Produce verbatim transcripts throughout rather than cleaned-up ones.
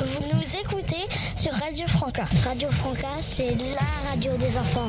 Vous nous écoutez sur Radio Franca. Radio Franca, c'est la radio des enfants.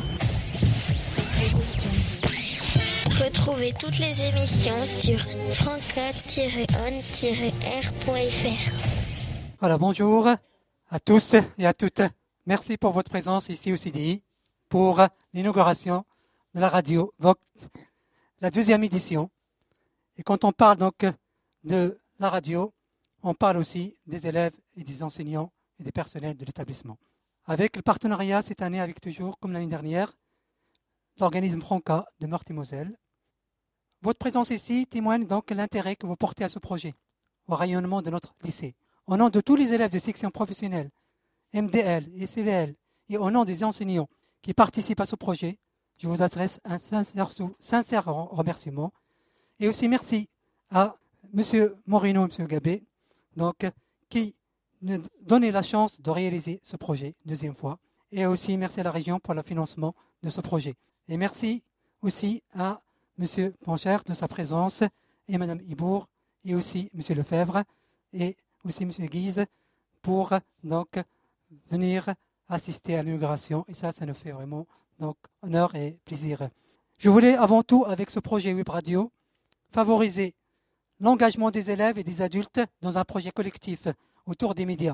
Retrouvez toutes les émissions sur franca tiret on tiret r point f r. Voilà, bonjour à tous et à toutes. Merci pour votre présence ici au C D I pour l'inauguration de la radio Vogt, la deuxième édition. Et quand on parle donc de la radio, on parle aussi des élèves et des enseignants et des personnels de l'établissement. Avec le partenariat cette année, avec toujours, comme l'année dernière, l'organisme Franca de Meurthe-et-Moselle. Votre présence ici témoigne donc de l'intérêt que vous portez à ce projet, au rayonnement de notre lycée. Au nom de tous les élèves de section professionnelle, M D L et C V L, et au nom des enseignants qui participent à ce projet, je vous adresse un sincère, sincère remerciement. Et aussi merci à M. Morino et M. Gabé, donc, qui nous donnaient la chance de réaliser ce projet, deuxième fois. Et aussi merci à la région pour le financement de ce projet. Et merci aussi à M. Pancher de sa présence, et Mme Ibourg, et aussi M. Lefebvre, et aussi M. Guise, pour donc venir assister à l'inauguration. Et ça, ça nous fait vraiment donc, honneur et plaisir. Je voulais avant tout, avec ce projet Web Radio, favoriser l'engagement des élèves et des adultes dans un projet collectif autour des médias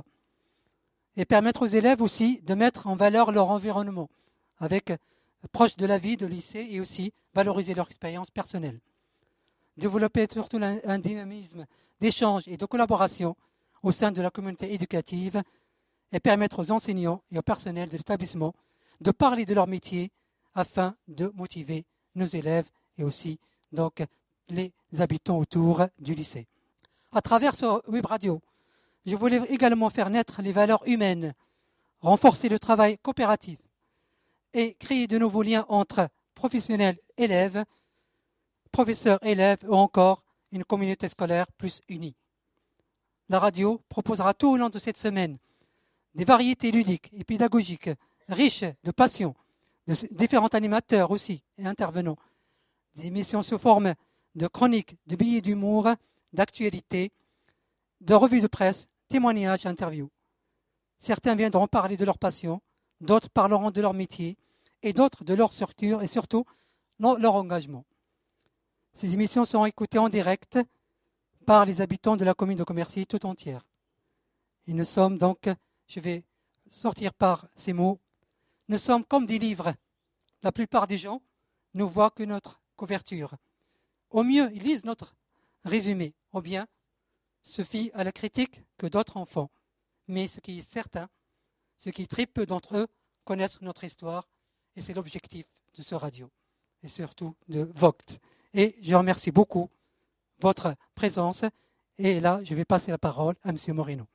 et permettre aux élèves aussi de mettre en valeur leur environnement avec proche de la vie de lycée et aussi valoriser leur expérience personnelle. Développer surtout un dynamisme d'échange et de collaboration au sein de la communauté éducative et permettre aux enseignants et au personnel de l'établissement de parler de leur métier afin de motiver nos élèves et aussi donc les habitants autour du lycée. À travers ce web radio, je voulais également faire naître les valeurs humaines, renforcer le travail coopératif et créer de nouveaux liens entre professionnels, élèves, professeurs, élèves ou encore une communauté scolaire plus unie. La radio proposera tout au long de cette semaine des variétés ludiques et pédagogiques riches de passion, de différents animateurs aussi et intervenants, des émissions sous forme de chroniques, de billets d'humour, d'actualité, de revues de presse, témoignages, interviews. Certains viendront parler de leur passion, d'autres parleront de leur métier, et d'autres de leur structure et surtout leur engagement. Ces émissions seront écoutées en direct par les habitants de la commune de Commercy tout entière. Et nous sommes donc, je vais sortir par ces mots, nous sommes comme des livres. La plupart des gens ne voient que notre couverture. Au mieux, ils lisent notre résumé, ou bien se fient à la critique que d'autres en font. Mais ce qui est certain, ce qui est très peu d'entre eux connaissent notre histoire, et c'est l'objectif de ce radio, et surtout de Vogt. Et je remercie beaucoup votre présence, et là, je vais passer la parole à M. Morino.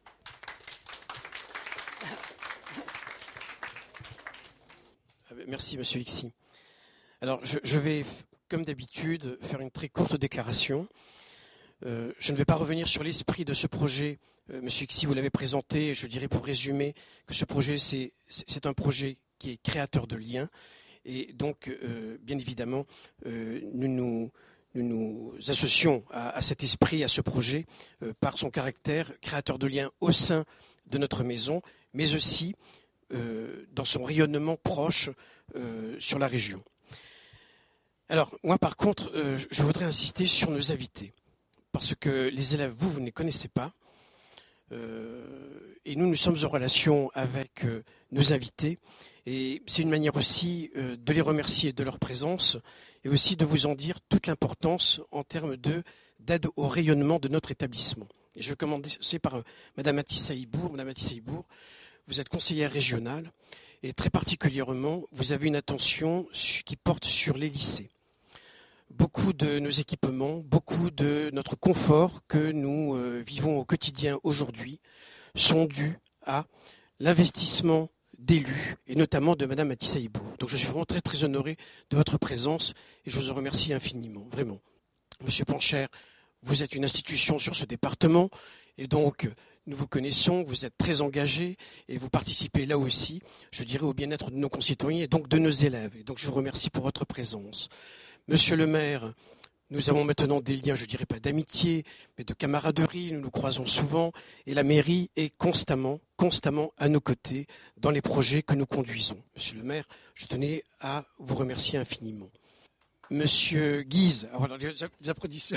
Merci, M. Ixi. Alors, je, je vais... comme d'habitude, faire une très courte déclaration. Euh, je ne vais pas revenir sur l'esprit de ce projet. Euh, Monsieur Ixi, vous l'avez présenté. Je dirais pour résumer que ce projet, c'est, c'est un projet qui est créateur de liens. Et donc, euh, bien évidemment, euh, nous, nous, nous nous associons à, à cet esprit, à ce projet, euh, par son caractère créateur de liens au sein de notre maison, mais aussi euh, dans son rayonnement proche euh, sur la région. Alors, moi, par contre, euh, je voudrais insister sur nos invités, parce que les élèves, vous, vous ne les connaissez pas, euh, et nous, nous sommes en relation avec euh, nos invités, et c'est une manière aussi euh, de les remercier de leur présence, et aussi de vous en dire toute l'importance en termes de, d'aide au rayonnement de notre établissement. Et je vais commencer par euh, Madame Atissa Ibourg. Madame Atissa Ibourg, vous êtes conseillère régionale, et très particulièrement, vous avez une attention qui porte sur les lycées. Beaucoup de nos équipements, beaucoup de notre confort que nous euh, vivons au quotidien aujourd'hui sont dus à l'investissement d'élus et notamment de Madame Atissa Ibourg. Donc je suis vraiment très très honoré de votre présence et je vous en remercie infiniment, vraiment. Monsieur Pancher, vous êtes une institution sur ce département et donc nous vous connaissons, vous êtes très engagé et vous participez là aussi, je dirais, au bien-être de nos concitoyens et donc de nos élèves. Et donc je vous remercie pour votre présence. Monsieur le maire, Nous avons maintenant des liens, je ne dirais pas d'amitié, mais de camaraderie. Nous nous croisons souvent et la mairie est constamment, constamment à nos côtés dans les projets que nous conduisons. Monsieur le maire, je tenais à vous remercier infiniment. Monsieur Guise, alors les applaudissements.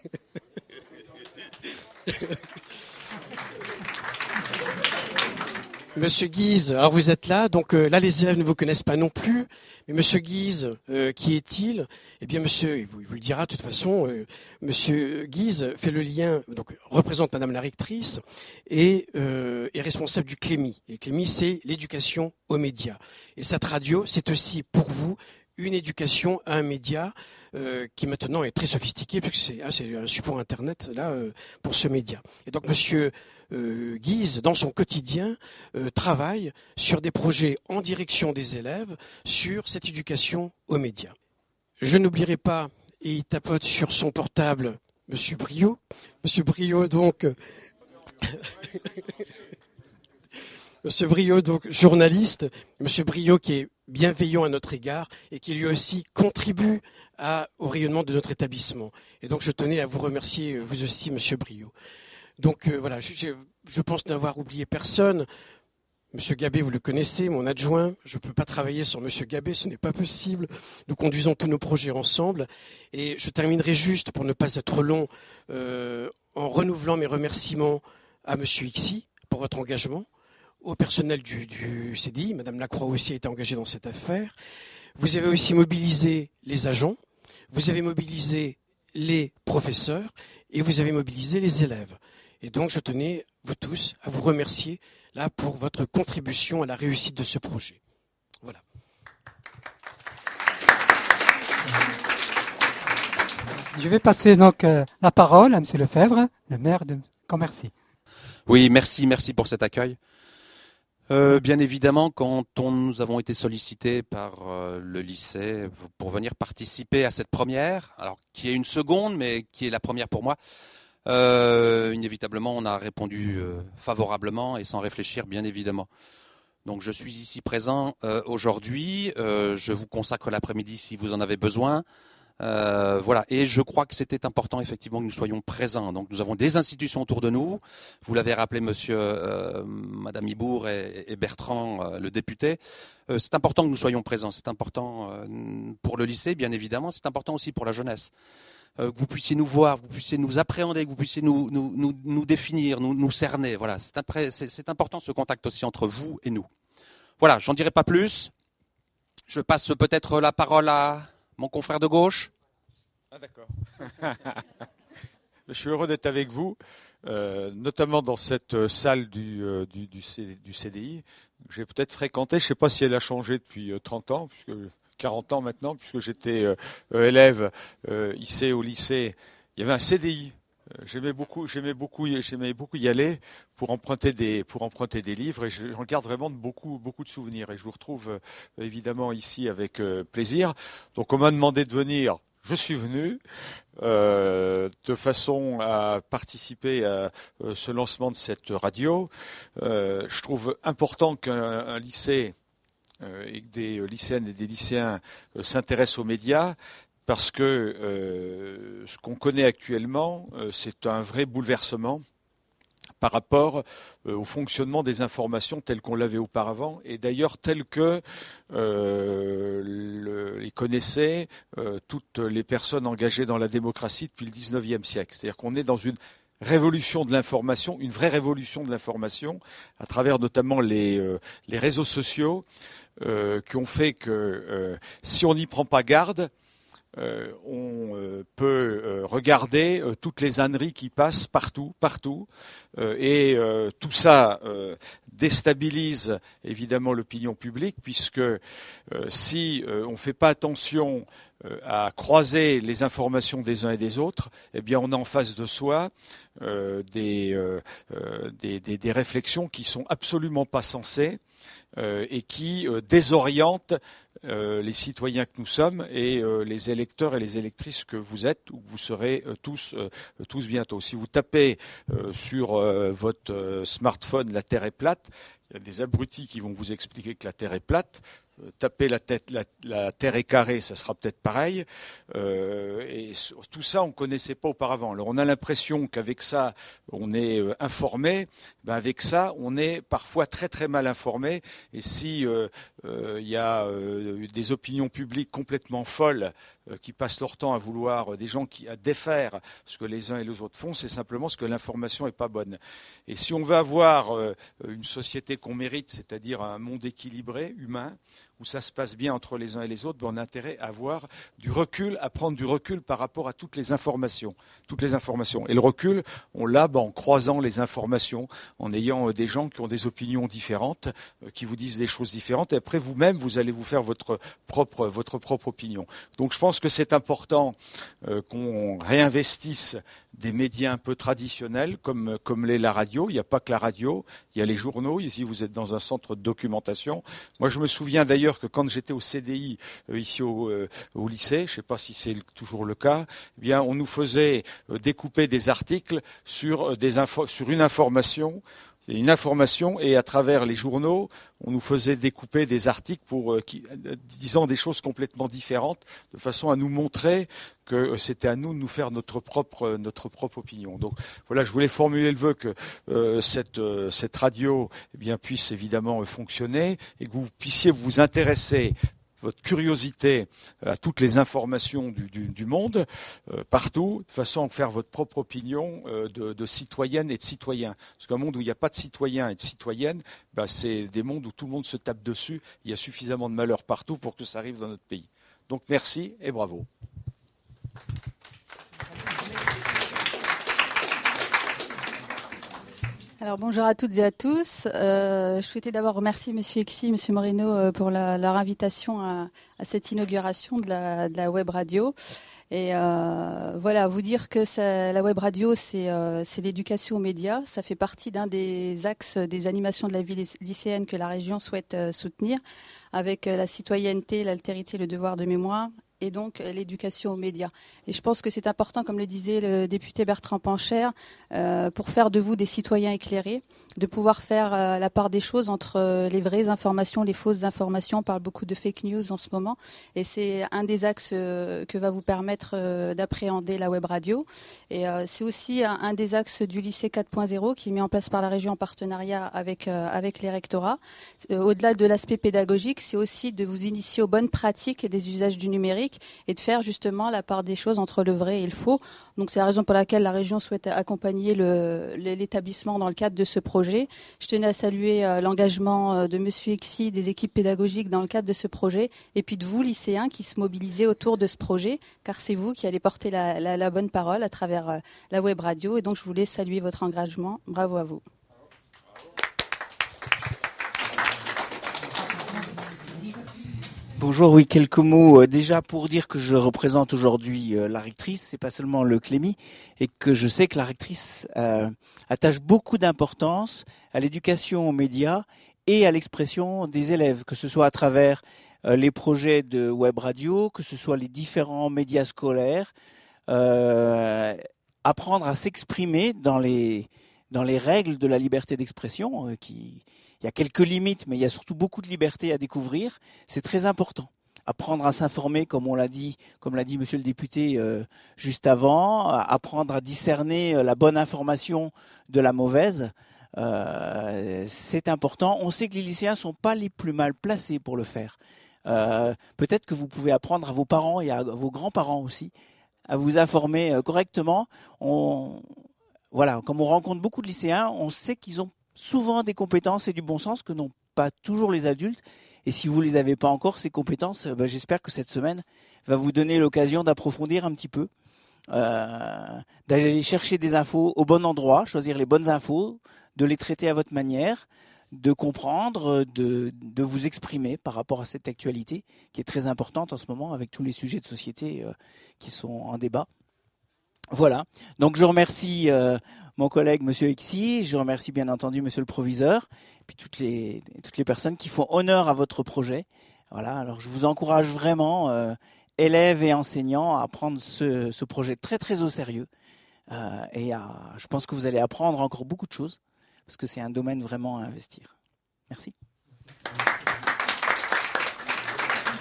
Monsieur Guise, alors vous êtes là, donc euh, là les élèves ne vous connaissent pas non plus, mais Monsieur Guise, euh, qui est-il? Eh bien Monsieur, il vous, il vous le dira de toute façon, euh, Monsieur Guise fait le lien, donc représente Madame la rectrice et euh, est responsable du Clémy. Et Clémy, c'est l'éducation aux médias. Et cette radio, c'est aussi pour vous une éducation à un média euh, qui maintenant est très sophistiqué, puisque c'est, hein, c'est un support internet là euh, pour ce média. Et donc Monsieur euh, Guise, dans son quotidien, euh, travaille sur des projets en direction des élèves sur cette éducation aux médias. Je n'oublierai pas, et il tapote sur son portable, Monsieur Briot. Monsieur Briot, donc... Monsieur Briot, donc journaliste, Monsieur Briot qui est bienveillant à notre égard et qui lui aussi contribue à, au rayonnement de notre établissement. Et donc je tenais à vous remercier, vous aussi, Monsieur Briot. Donc euh, voilà, je, je pense n'avoir oublié personne. Monsieur Gabé, vous le connaissez, mon adjoint. Je ne peux pas travailler sans Monsieur Gabé, ce n'est pas possible. Nous conduisons tous nos projets ensemble. Et je terminerai juste, pour ne pas être long, euh, en renouvelant mes remerciements à Monsieur Ixi pour votre engagement, au personnel du, du C D I. Madame Lacroix aussi a été engagée dans cette affaire. Vous avez aussi mobilisé les agents, vous avez mobilisé les professeurs et vous avez mobilisé les élèves. Et donc je tenais, vous tous, à vous remercier là pour votre contribution à la réussite de ce projet. Voilà. Je vais passer donc euh, la parole à M. Lefebvre, le maire de Commercy. Oui, merci, merci pour cet accueil. Euh, bien évidemment, quand on, nous avons été sollicités par euh, le lycée pour venir participer à cette première, alors qui est une seconde, mais qui est la première pour moi, euh, inévitablement, on a répondu euh, favorablement et sans réfléchir, bien évidemment. Donc, je suis ici présent euh, aujourd'hui. Euh, je vous consacre l'après-midi si vous en avez besoin. Euh, voilà, et je crois que c'était important effectivement que nous soyons présents. Donc nous avons des institutions autour de nous. Vous l'avez rappelé, Monsieur, euh, Madame Ibourg et, et Bertrand, euh, le député. Euh, c'est important que nous soyons présents. C'est important euh, pour le lycée, bien évidemment. C'est important aussi pour la jeunesse. Euh, que vous puissiez nous voir, que vous puissiez nous appréhender, que vous puissiez nous, nous, nous, nous définir, nous, nous cerner. Voilà, c'est, après, c'est, c'est important ce contact aussi entre vous et nous. Voilà, j'en dirai pas plus. Je passe peut-être la parole à mon confrère de gauche. Ah d'accord. Je suis heureux d'être avec vous, euh, notamment dans cette salle du, euh, du, du, C, du C D I. J'ai peut-être fréquenté, je ne sais pas si elle a changé depuis trente ans, puisque quarante ans maintenant, puisque j'étais euh, élève euh, ici au lycée. Il y avait un C D I. J'aimais beaucoup, j'aimais beaucoup, j'aimais beaucoup y aller pour emprunter des, pour emprunter des livres, et j'en garde vraiment beaucoup, beaucoup de souvenirs. Et je vous retrouve euh, évidemment ici avec euh, plaisir. Donc on m'a demandé de venir, je suis venu euh, de façon à participer à euh, ce lancement de cette radio. Euh, je trouve important qu'un un lycée euh, et que des lycéennes et des lycéens euh, s'intéressent aux médias. Parce que euh, ce qu'on connaît actuellement, euh, c'est un vrai bouleversement par rapport euh, au fonctionnement des informations tel qu'on l'avait auparavant, et d'ailleurs tel que euh, le, les connaissaient euh, toutes les personnes engagées dans la démocratie depuis le dix-neuvième siècle. C'est-à-dire qu'on est dans une révolution de l'information, une vraie révolution de l'information, à travers notamment les, euh, les réseaux sociaux euh, qui ont fait que euh, si on n'y prend pas garde, Euh, on euh, peut euh, regarder euh, toutes les âneries qui passent partout, partout, euh, et euh, tout ça euh, déstabilise évidemment l'opinion publique, puisque euh, si euh, on ne fait pas attention euh, à croiser les informations des uns et des autres, eh bien on a en face de soi euh, des, euh, euh, des, des, des réflexions qui sont absolument pas sensées euh, et qui euh, désorientent Euh, les citoyens que nous sommes et euh, les électeurs et les électrices que vous êtes ou que vous serez euh, tous, euh, tous bientôt. Si vous tapez euh, sur euh, votre euh, smartphone « La Terre est plate », il y a des abrutis qui vont vous expliquer que la Terre est plate. taper la tête, la, la terre est carrée, ça sera peut-être pareil. Euh, et tout ça, on ne connaissait pas auparavant. Alors on a l'impression qu'avec ça, on est euh, informé. Ben avec ça, on est parfois très très mal informé. Et si il euh, euh, y a euh, des opinions publiques complètement folles euh, qui passent leur temps à vouloir, euh, des gens qui à défaire ce que les uns et les autres font, c'est simplement parce que l'information est pas bonne. Et si on veut avoir euh, une société qu'on mérite, c'est-à-dire un monde équilibré, humain, où ça se passe bien entre les uns et les autres, ben on a intérêt à avoir du recul, à prendre du recul par rapport à toutes les informations. Toutes les informations. Et le recul, on l'a ben, en croisant les informations, en ayant euh, des gens qui ont des opinions différentes, euh, qui vous disent des choses différentes, et après vous-même, vous allez vous faire votre propre, votre propre opinion. Donc je pense que c'est important euh, qu'on réinvestisse des médias un peu traditionnels, comme, comme l'est la radio. Il n'y a pas que la radio, il y a les journaux. Ici, vous êtes dans un centre de documentation. Moi, je me souviens d'ailleurs que quand j'étais au C D I, euh, ici au, euh, au lycée, je ne sais pas si c'est toujours le cas, eh bien, on nous faisait euh, découper des articles sur, euh, des infos, sur une information. C'est une information et à travers les journaux, on nous faisait découper des articles pour euh, qui, euh, disant des choses complètement différentes, de façon à nous montrer que euh, c'était à nous de nous faire notre propre euh, notre propre opinion. Donc voilà, je voulais formuler le vœu que euh, cette euh, cette radio eh bien puisse évidemment euh, fonctionner et que vous puissiez vous intéresser votre curiosité à toutes les informations du, du, du monde, euh, partout, de façon à faire votre propre opinion euh, de, de citoyenne et de citoyen. Parce qu'un monde où il n'y a pas de citoyens et de citoyennes, bah, c'est des mondes où tout le monde se tape dessus. Il y a suffisamment de malheur partout pour que ça arrive dans notre pays. Donc merci et bravo. Alors bonjour à toutes et à tous. Euh, je souhaitais d'abord remercier Monsieur Exi, Monsieur Moreno euh, pour la, leur invitation à, à cette inauguration de la, de la web radio. Et euh, voilà, vous dire que ça, la web radio, c'est euh, c'est l'éducation aux médias. Ça fait partie d'un des axes des animations de la vie lycéenne que la région souhaite euh, soutenir, avec euh, la citoyenneté, l'altérité, le devoir de mémoire, et donc l'éducation aux médias. Et je pense que c'est important, comme le disait le député Bertrand Pancher, euh, pour faire de vous des citoyens éclairés, de pouvoir faire euh, la part des choses entre euh, les vraies informations, les fausses informations. On parle beaucoup de fake news en ce moment, et c'est un des axes euh, que va vous permettre euh, d'appréhender la web radio. Et euh, c'est aussi un, un des axes du lycée quatre point zéro qui est mis en place par la région en partenariat avec euh, avec les rectorats. Euh, au-delà de l'aspect pédagogique, c'est aussi de vous initier aux bonnes pratiques et des usages du numérique, et de faire justement la part des choses entre le vrai et le faux. Donc c'est la raison pour laquelle la région souhaite accompagner le, l'établissement dans le cadre de ce projet. Je tenais à saluer euh, l'engagement euh, de Monsieur Exi, des équipes pédagogiques dans le cadre de ce projet, et puis de vous lycéens qui se mobilisez autour de ce projet, car c'est vous qui allez porter la, la, la bonne parole à travers euh, la web radio, et donc je voulais saluer votre engagement. Bravo à vous. Bonjour, oui, quelques mots euh, déjà pour dire que je représente aujourd'hui euh, la rectrice, c'est pas seulement le Clémy, et que je sais que la rectrice euh, attache beaucoup d'importance à l'éducation aux médias et à l'expression des élèves, que ce soit à travers euh, les projets de web radio, que ce soit les différents médias scolaires, euh, apprendre à s'exprimer dans les dans les règles de la liberté d'expression, euh, qui il y a quelques limites, mais il y a surtout beaucoup de liberté à découvrir. C'est très important. Apprendre à s'informer, comme on l'a dit, comme l'a dit Monsieur le député euh, juste avant, apprendre à discerner la bonne information de la mauvaise, euh, c'est important. On sait que les lycéens sont pas les plus mal placés pour le faire. Euh, peut-être que vous pouvez apprendre à vos parents et à vos grands-parents aussi à vous informer correctement. On, voilà, comme on rencontre beaucoup de lycéens, on sait qu'ils ont souvent des compétences et du bon sens que n'ont pas toujours les adultes. Et si vous les avez pas encore, ces compétences, ben j'espère que cette semaine va vous donner l'occasion d'approfondir un petit peu, euh, d'aller chercher des infos au bon endroit, choisir les bonnes infos, de les traiter à votre manière, de comprendre, de, de vous exprimer par rapport à cette actualité qui est très importante en ce moment avec tous les sujets de société euh, qui sont en débat. Voilà. Donc je remercie euh, mon collègue Monsieur Exi, je remercie bien entendu Monsieur le proviseur, et puis toutes les toutes les personnes qui font honneur à votre projet. Voilà. Alors je vous encourage vraiment, euh, élèves et enseignants, à prendre ce, ce projet très très au sérieux. Euh, et à, je pense que vous allez apprendre encore beaucoup de choses parce que c'est un domaine vraiment à investir. Merci.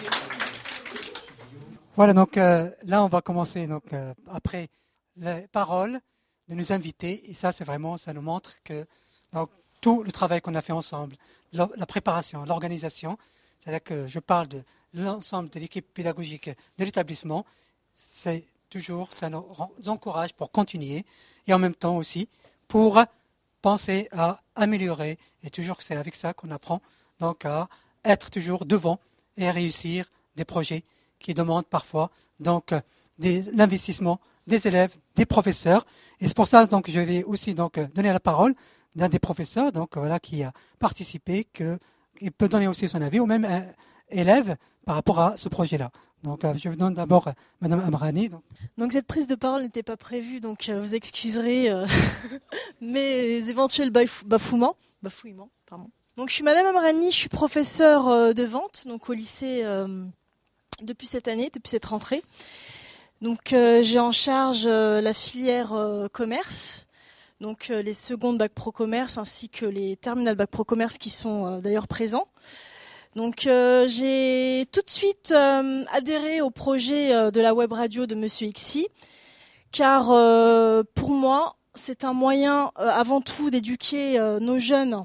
Voilà, donc euh, là, on va commencer donc, euh, après les paroles de nos invités. Et ça, c'est vraiment, ça nous montre que donc, tout le travail qu'on a fait ensemble, la, la préparation, l'organisation, c'est-à-dire que je parle de l'ensemble de l'équipe pédagogique de l'établissement, c'est toujours, ça nous encourage pour continuer et en même temps aussi pour penser à améliorer. Et toujours, c'est avec ça qu'on apprend donc à être toujours devant et à réussir des projets qui demandent parfois donc des, l'investissement des élèves, des professeurs. Et c'est pour ça donc je vais aussi donc donner la parole d'un des professeurs donc voilà qui a participé, que, qui peut donner aussi son avis, ou même un élève par rapport à ce projet-là. Donc euh, je vous donne d'abord euh, Madame Amrani. Donc. donc cette prise de parole n'était pas prévue, donc euh, vous excuserez euh, mes éventuels bafou- bafouements. Bafouillements, pardon. Donc je suis Madame Amrani, je suis professeure euh, de vente donc au lycée euh, depuis cette année, depuis cette rentrée. Donc euh, j'ai en charge euh, la filière euh, commerce, donc euh, les secondes bac pro commerce ainsi que les terminales bac pro commerce qui sont euh, d'ailleurs présents. Donc euh, j'ai tout de suite euh, adhéré au projet euh, de la web radio de Monsieur Ixi, car euh, pour moi c'est un moyen euh, avant tout d'éduquer euh, nos jeunes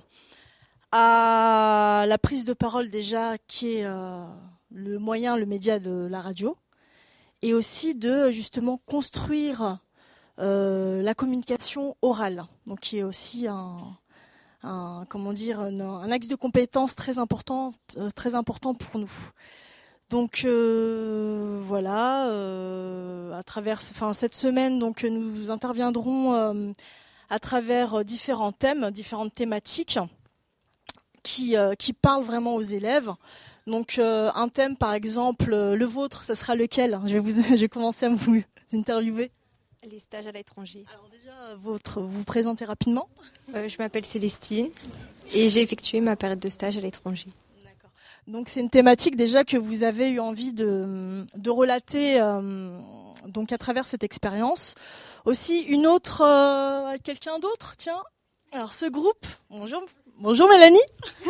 à la prise de parole déjà, qui est euh, le moyen, le média de la radio, et aussi de justement construire euh, la communication orale, donc qui est aussi un, un comment dire un, un axe de compétence très important, euh, très important pour nous. Donc euh, voilà, euh, à travers, enfin cette semaine, donc nous interviendrons euh, à travers différents thèmes, différentes thématiques qui euh, qui parlent vraiment aux élèves. Donc euh, un thème par exemple, euh, le vôtre, ça sera lequel ? Je vais vous, je vais commencer à vous interviewer. Les stages à l'étranger. Alors déjà, votre, vous vous présentez rapidement. Euh, je m'appelle Célestine et j'ai effectué ma période de stage à l'étranger. D'accord. Donc c'est une thématique déjà que vous avez eu envie de, de relater euh, donc à travers cette expérience. Aussi une autre, euh, quelqu'un d'autre, tiens. Alors ce groupe, bonjour, bonjour Mélanie.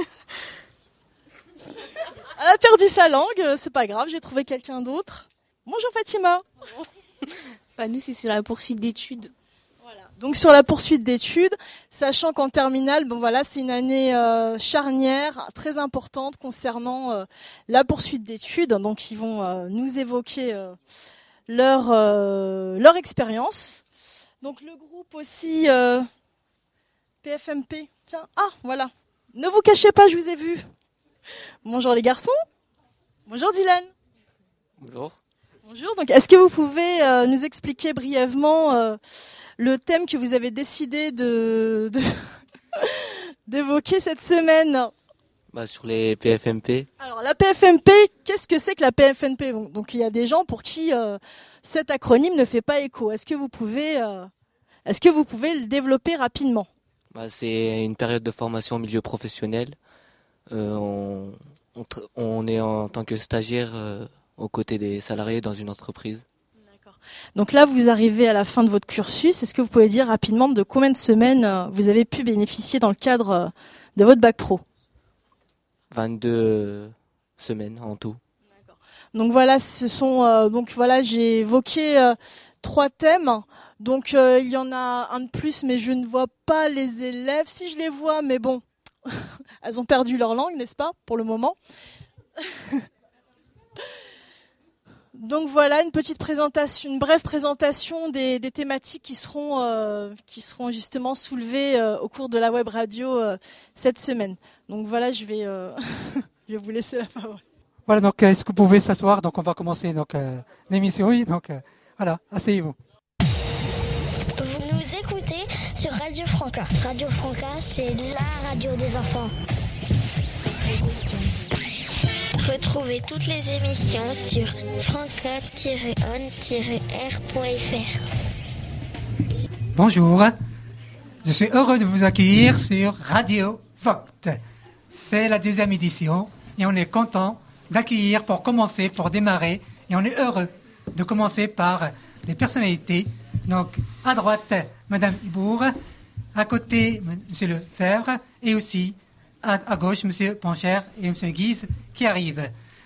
Elle a perdu sa langue, c'est pas grave, j'ai trouvé quelqu'un d'autre. Bonjour Fatima. Bah, nous, c'est sur la poursuite d'études. Voilà. Donc sur la poursuite d'études, sachant qu'en terminale, bon voilà, c'est une année euh, charnière très importante concernant euh, la poursuite d'études. Donc ils vont euh, nous évoquer euh, leur euh, leur expérience. Donc le groupe aussi euh, P F M P. Tiens, ah voilà. Ne vous cachez pas, je vous ai vu. Bonjour les garçons. Bonjour Dylan. Bonjour. Bonjour. Donc, est-ce que vous pouvez euh, nous expliquer brièvement euh, le thème que vous avez décidé de, de d'évoquer cette semaine ? Bah, sur les P F M P. Alors, la P F M P, qu'est-ce que c'est que la P F M P ? Donc, donc, il y a des gens pour qui euh, cet acronyme ne fait pas écho. Est-ce que vous pouvez, euh, est-ce que vous pouvez le développer rapidement ? Bah, c'est une période de formation au milieu professionnel. Euh, on, on, tr- on est en tant que stagiaire euh, aux côtés des salariés dans une entreprise. D'accord. Donc là, vous arrivez à la fin de votre cursus. Est-ce que vous pouvez dire rapidement de combien de semaines euh, vous avez pu bénéficier dans le cadre euh, de votre bac pro ? vingt-deux semaines en tout. D'accord. Donc voilà, ce sont euh, donc voilà, j'ai évoqué euh, trois thèmes. Donc euh, il y en a un de plus, mais je ne vois pas les élèves. Si je les vois, mais bon, elles ont perdu leur langue, n'est-ce pas, pour le moment. Donc voilà, une petite présentation, une brève présentation des, des thématiques qui seront euh, qui seront justement soulevées euh, au cours de la web radio euh, cette semaine. Donc voilà, je vais euh, je vais vous laisser la parole. Voilà, donc est-ce que vous pouvez s'asseoir ? Donc on va commencer donc euh, l'émission. Oui, donc euh, voilà, asseyez-vous. Vous nous écoutez sur Radio Franca. Radio Franca, c'est la radio des enfants. Retrouvez toutes les émissions sur franca tiret on tiret r point f r. Bonjour, je suis heureux de vous accueillir sur Radio Vogt. C'est la deuxième édition et on est content d'accueillir pour commencer, pour démarrer. Et on est heureux de commencer par des personnalités. Donc, à droite, Madame Ibourg, à côté, Monsieur Lefebvre, et aussi à, à gauche, Monsieur Pancher et Monsieur Guise qui arrivent. Donc,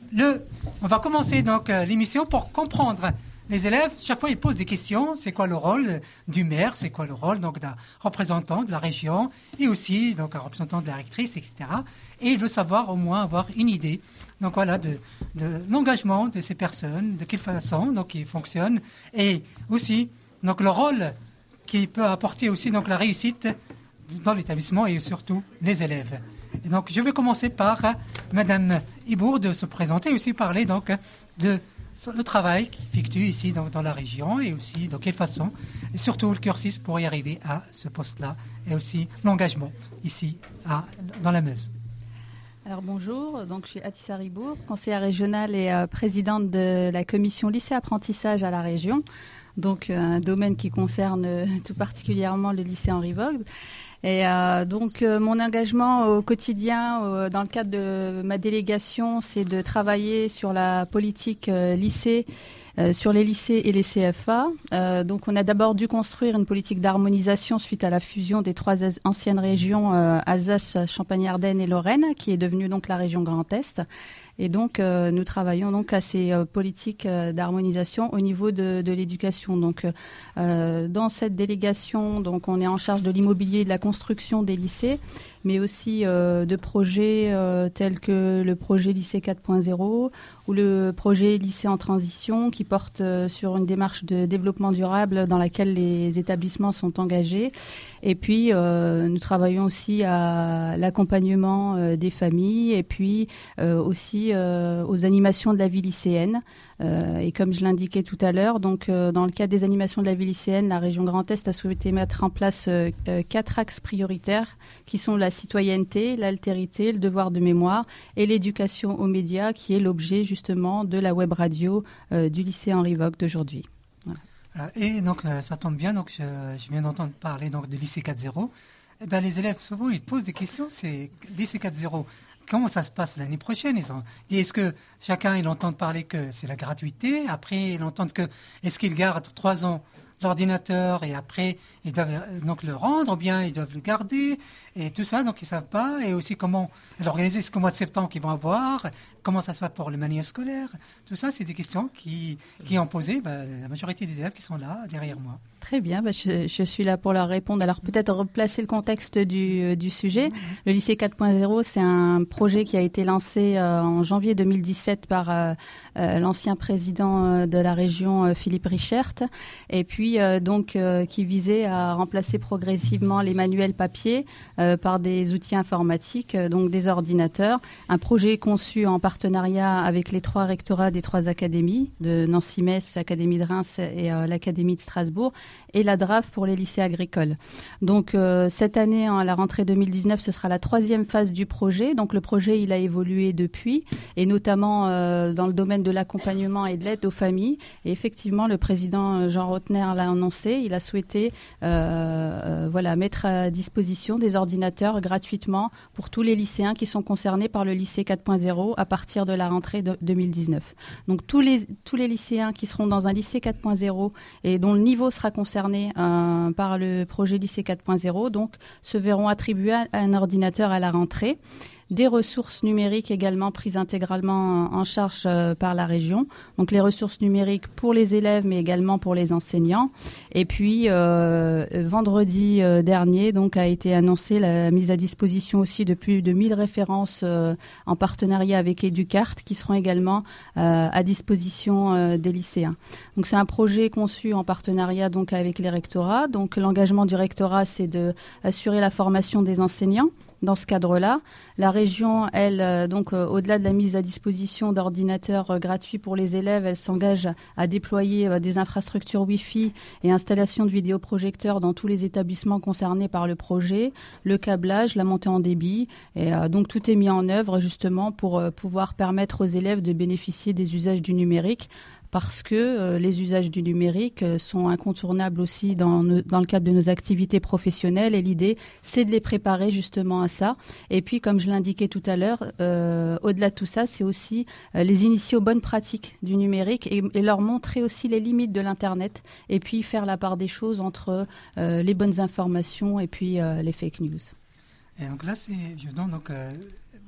le, on va commencer donc euh, l'émission pour comprendre les élèves. Chaque fois, ils posent des questions. C'est quoi le rôle du maire? C'est quoi le rôle donc d'un représentant de la région et aussi donc un représentant de la rectrice, et cetera. Et il veut savoir au moins avoir une idée. Donc voilà de, de l'engagement de ces personnes, de quelle façon donc ils fonctionnent et aussi donc le rôle qui peut apporter aussi donc la réussite dans l'établissement et surtout les élèves. Et donc, je vais commencer par euh, Madame Ibourg de se présenter et aussi parler donc de le travail qu'il effectue ici dans, dans la région et aussi de quelle façon, et surtout le cursus pour y arriver à ce poste-là et aussi l'engagement ici à, dans la Meuse. Alors bonjour, donc je suis Atissa Ribourg, conseillère régionale et euh, présidente de la commission lycée apprentissage à la région, donc euh, un domaine qui concerne euh, tout particulièrement le lycée Henri Vogt. Et euh, donc euh, mon engagement au quotidien euh, dans le cadre de ma délégation, c'est de travailler sur la politique euh, lycée, euh, sur les lycées et les C F A. Euh, donc on a d'abord dû construire une politique d'harmonisation suite à la fusion des trois anciennes régions euh, Alsace, Champagne-Ardenne et Lorraine, qui est devenue donc la région Grand Est. Et donc, euh, nous travaillons donc à ces euh, politiques euh, d'harmonisation au niveau de, de l'éducation. Donc, euh, dans cette délégation, donc, on est en charge de l'immobilier et de la construction des lycées, mais aussi euh, de projets euh, tels que le projet lycée quatre point zéro ou le projet lycée en transition qui porte euh, sur une démarche de développement durable dans laquelle les établissements sont engagés. Et puis, euh, nous travaillons aussi à l'accompagnement euh, des familles et puis euh, aussi euh, aux animations de la vie lycéenne. Euh, et comme je l'indiquais tout à l'heure, donc euh, dans le cadre des animations de la vie lycéenne, la région Grand Est a souhaité mettre en place euh, euh, quatre axes prioritaires qui sont la citoyenneté, l'altérité, le devoir de mémoire et l'éducation aux médias, qui est l'objet justement de la web radio euh, du lycée Henri Vogt d'aujourd'hui. Voilà. Et donc ça tombe bien, donc je, je viens d'entendre parler donc de lycée quatre zéro. Eh ben, les élèves souvent ils posent des questions. C'est lycée quatre zéro. Comment ça se passe l'année prochaine? Ils ont dit, est-ce que chacun il entend parler que c'est la gratuité? Après, ils entendent que est-ce qu'ils gardent trois ans l'ordinateur et après ils doivent donc le rendre ou bien ils doivent le garder et tout ça, donc ils savent pas. Et aussi comment l'organiser, c'est qu'au mois de septembre qu'ils vont avoir, comment ça se passe pour le manuel scolaire, tout ça c'est des questions qui, qui ont posé bah, la majorité des élèves qui sont là derrière moi. Très bien, bah, je, je suis là pour leur répondre. Alors peut-être replacer le contexte du, du sujet. Mmh. Le lycée quatre point zéro, c'est un projet qui a été lancé euh, en janvier deux mille dix-sept par euh, euh, l'ancien président euh, de la région, euh, Philippe Richert, et puis euh, donc euh, qui visait à remplacer progressivement les manuels papier euh, par des outils informatiques, euh, donc des ordinateurs. Un projet conçu en partenariat avec les trois rectorats des trois académies, de Nancy-Metz, l'Académie de Reims et euh, l'Académie de Strasbourg, et la D R A F pour les lycées agricoles. Donc euh, cette année, à la rentrée deux mille dix-neuf, ce sera la troisième phase du projet. Donc le projet, il a évolué depuis, et notamment euh, dans le domaine de l'accompagnement et de l'aide aux familles. Et effectivement, le président Jean Rotner l'a annoncé, il a souhaité euh, euh, voilà, mettre à disposition des ordinateurs gratuitement pour tous les lycéens qui sont concernés par le lycée quatre point zéro à partir de la rentrée de deux mille dix-neuf. Donc tous les, tous les lycéens qui seront dans un lycée quatre point zéro et dont le niveau sera concernés euh, par le projet lycée quatre point zéro, donc se verront attribuer un ordinateur à la rentrée. Des ressources numériques également prises intégralement en charge euh, par la région. Donc les ressources numériques pour les élèves, mais également pour les enseignants. Et puis euh, vendredi euh, dernier, donc a été annoncée la mise à disposition aussi de plus de mille références euh, en partenariat avec Educart, qui seront également euh, à disposition euh, des lycéens. Donc c'est un projet conçu en partenariat donc avec les rectorats. Donc l'engagement du rectorat, c'est de assurer la formation des enseignants. Dans ce cadre-là, la région, elle, euh, donc euh, au-delà de la mise à disposition d'ordinateurs euh, gratuits pour les élèves, elle s'engage à déployer euh, des infrastructures Wi-Fi et installation de vidéoprojecteurs dans tous les établissements concernés par le projet, le câblage, la montée en débit. Et euh, donc tout est mis en œuvre justement pour euh, pouvoir permettre aux élèves de bénéficier des usages du numérique, parce que euh, les usages du numérique euh, sont incontournables aussi dans, nos, dans le cadre de nos activités professionnelles, et l'idée, c'est de les préparer justement à ça. Et puis, comme je l'indiquais tout à l'heure, euh, au-delà de tout ça, c'est aussi euh, les initier aux bonnes pratiques du numérique et, et leur montrer aussi les limites de l'Internet, et puis faire la part des choses entre euh, les bonnes informations et puis euh, les fake news. Et donc là, c'est, je donne donc... Euh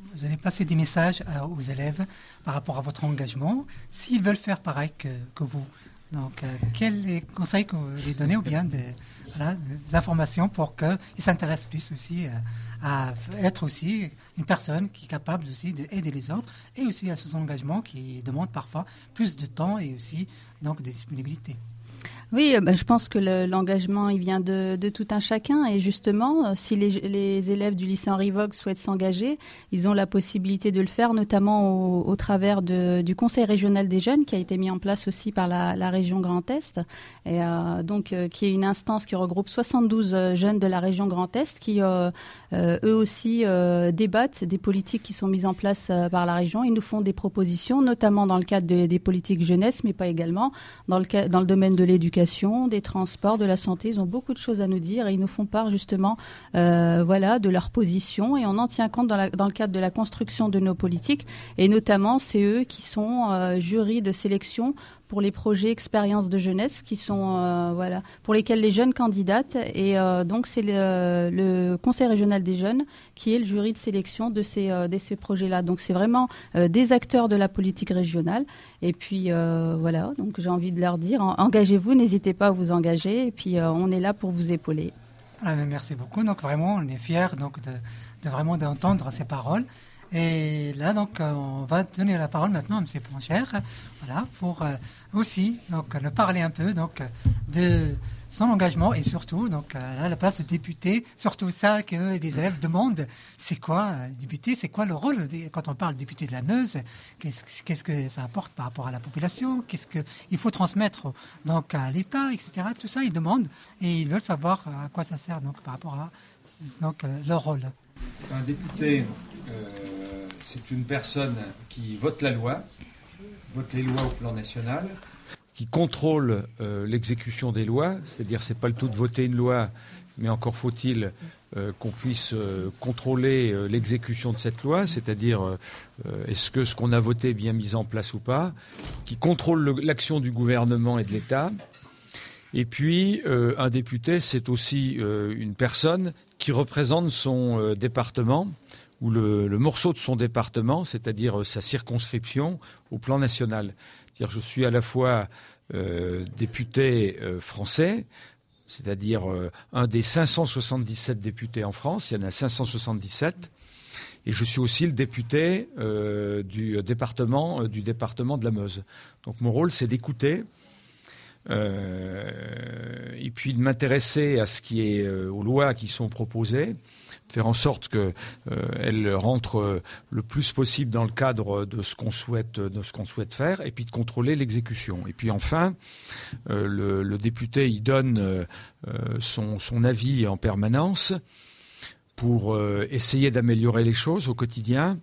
vous allez passer des messages aux élèves par rapport à votre engagement, s'ils veulent faire pareil que, que vous. Donc, euh, quels conseils que vous les donnez ou bien des, voilà, des informations pour qu'ils s'intéressent plus aussi euh, à être aussi une personne qui est capable aussi d'aider les autres et aussi à son engagement qui demande parfois plus de temps et aussi donc de disponibilité. Oui, ben, je pense que le, l'engagement, il vient de, de tout un chacun. Et justement, si les, les élèves du lycée Henri Vogue souhaitent s'engager, ils ont la possibilité de le faire, notamment au, au travers de, du Conseil régional des jeunes, qui a été mis en place aussi par la, la région Grand Est, et euh, donc euh, qui est une instance qui regroupe soixante-douze jeunes de la région Grand Est, qui euh, euh, eux aussi euh, débattent des politiques qui sont mises en place euh, par la région. Ils nous font des propositions, notamment dans le cadre de, des politiques jeunesse, mais pas également dans le, dans le domaine de l'éducation, des transports, de la santé. Ils ont beaucoup de choses à nous dire et ils nous font part justement euh, voilà, de leur position et on en tient compte dans, la, dans le cadre de la construction de nos politiques et notamment c'est eux qui sont euh, jury de sélection pour les projets expériences de jeunesse qui sont euh, voilà pour lesquels les jeunes candidatent et euh, donc c'est le, le Conseil régional des jeunes qui est le jury de sélection de ces euh, de ces projets-là. Donc c'est vraiment euh, des acteurs de la politique régionale et puis euh, voilà donc j'ai envie de leur dire engagez-vous, n'hésitez pas à vous engager et puis euh, on est là pour vous épauler. Ah, merci beaucoup. Donc vraiment on est fiers donc de, de vraiment d'entendre ces paroles. Et là, donc, on va donner la parole maintenant à M. Ponchère, voilà, pour euh, aussi donc nous parler un peu donc de son engagement et surtout donc à la place de député, surtout ça que les élèves demandent, c'est quoi député, c'est quoi le rôle des, quand on parle de député de la Meuse, qu'est-ce, qu'est-ce que ça apporte par rapport à la population, qu'est-ce qu'il faut transmettre donc à l'État, et cetera. Tout ça, ils demandent et ils veulent savoir à quoi ça sert donc par rapport à donc leur rôle. Un député, euh, c'est une personne qui vote la loi, vote les lois au plan national, qui contrôle euh, l'exécution des lois, c'est-à-dire c'est pas le tout de voter une loi, mais encore faut-il euh, qu'on puisse euh, contrôler euh, l'exécution de cette loi, c'est-à-dire euh, est-ce que ce qu'on a voté est bien mis en place ou pas, qui contrôle le, l'action du gouvernement et de l'État. Et puis, euh, un député, c'est aussi euh, une personne qui représente son euh, département ou le, le morceau de son département, c'est-à-dire euh, sa circonscription au plan national. C'est-à-dire, je suis à la fois euh, député euh, français, c'est-à-dire euh, un des cinq cent soixante-dix-sept députés en France, il y en a cinq cent soixante-dix-sept, et je suis aussi le député euh, du département euh, du département de la Meuse. Donc, mon rôle, c'est d'écouter. Euh, et puis de m'intéresser à ce qui est euh, aux lois qui sont proposées, de faire en sorte que euh, elles rentrent euh, le plus possible dans le cadre de ce qu'on souhaite de ce qu'on souhaite faire, et puis de contrôler l'exécution. Et puis enfin, euh, le, le député il donne euh, son, son avis en permanence pour euh, essayer d'améliorer les choses au quotidien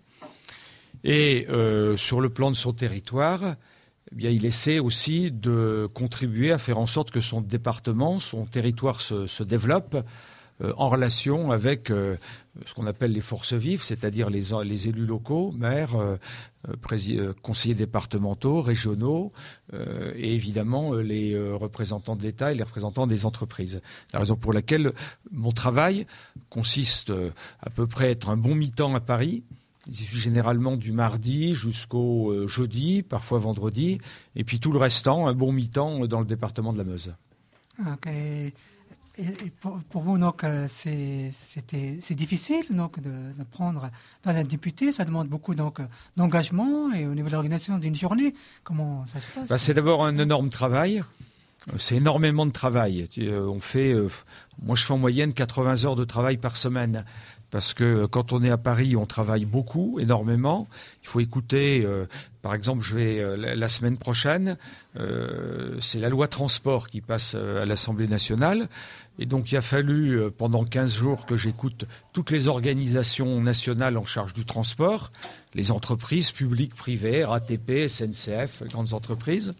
et euh, sur le plan de son territoire. Eh bien, il essaie aussi de contribuer à faire en sorte que son département, son territoire se, se développe euh, en relation avec euh, ce qu'on appelle les forces vives, c'est-à-dire les, les élus locaux, maires, euh, prési- euh, conseillers départementaux, régionaux, euh, et évidemment euh, les euh, représentants de l'État et les représentants des entreprises. La raison pour laquelle mon travail consiste euh, à peu près à être un bon mi-temps à Paris. J'y suis généralement du mardi jusqu'au euh, jeudi, parfois vendredi, et puis tout le restant, un bon mi-temps dans le département de la Meuse. Okay. Et, et pour, pour vous, donc, c'est, c'était, c'est difficile donc, de, de prendre un député, ça demande beaucoup donc, d'engagement et au niveau de l'organisation d'une journée, comment ça se passe? Bah, c'est d'abord un énorme travail. C'est énormément de travail. On fait, euh, moi je fais en moyenne quatre-vingts heures de travail par semaine. Parce que quand on est à Paris, on travaille beaucoup, énormément. Il faut écouter, euh, par exemple, je vais euh, la, la semaine prochaine, euh, c'est la loi transport qui passe euh, à l'Assemblée nationale. Et donc il a fallu euh, pendant quinze jours que j'écoute toutes les organisations nationales en charge du transport, les entreprises publiques, privées, R A T P, S N C F, les grandes entreprises,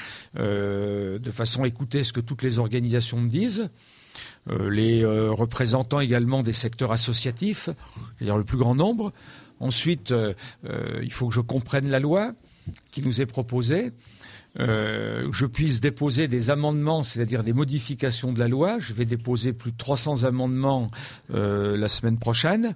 euh, de façon à écouter ce que toutes les organisations me disent. Euh, les euh, représentants également des secteurs associatifs, c'est-à-dire le plus grand nombre. Ensuite, euh, euh, il faut que je comprenne la loi qui nous est proposée. euh, je puisse déposer des amendements, c'est-à-dire des modifications de la loi. Je vais déposer plus de trois cents amendements euh, la semaine prochaine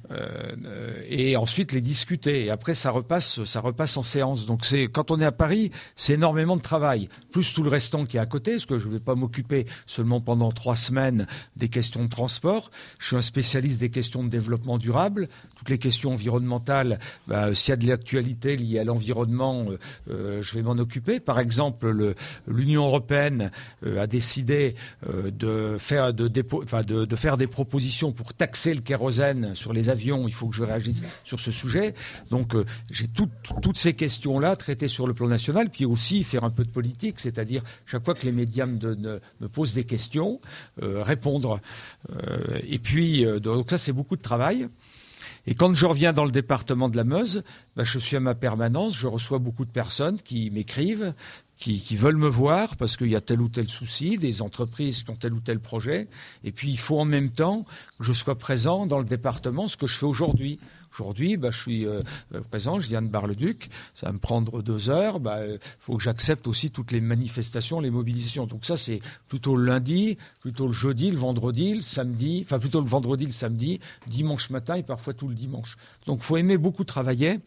euh, et ensuite les discuter. Et après, ça repasse, ça repasse en séance. Donc, c'est, quand on est à Paris, c'est énormément de travail, plus tout le restant qui est à côté, parce que je ne vais pas m'occuper seulement pendant trois semaines des questions de transport. Je suis un spécialiste des questions de développement durable. Toutes les questions environnementales, bah, s'il y a de l'actualité liée à l'environnement, euh, euh, je vais m'en occuper. Par exemple, le, l'Union européenne euh, a décidé euh, de, faire, de, dépo, enfin de, de faire des propositions pour taxer le kérosène sur les avions. Il faut que je réagisse sur ce sujet. Donc, euh, j'ai tout, toutes ces questions-là traitées sur le plan national, puis aussi faire un peu de politique, c'est-à-dire chaque fois que les médias me, de, me posent des questions, euh, répondre. Euh, et puis, euh, donc ça, c'est beaucoup de travail. Et quand je reviens dans le département de la Meuse, ben je suis à ma permanence, je reçois beaucoup de personnes qui m'écrivent, qui, qui veulent me voir parce qu'il y a tel ou tel souci, des entreprises qui ont tel ou tel projet. Et puis, il faut en même temps que je sois présent dans le département, ce que je fais aujourd'hui. Aujourd'hui, bah, je suis euh, présent, je viens de Bar-le-Duc, ça va me prendre deux heures. Il bah, euh, faut que j'accepte aussi toutes les manifestations, les mobilisations. Donc ça, c'est plutôt le lundi, plutôt le jeudi, le vendredi, le samedi, enfin plutôt le vendredi, le samedi, dimanche matin et parfois tout le dimanche. Donc il faut aimer beaucoup travailler.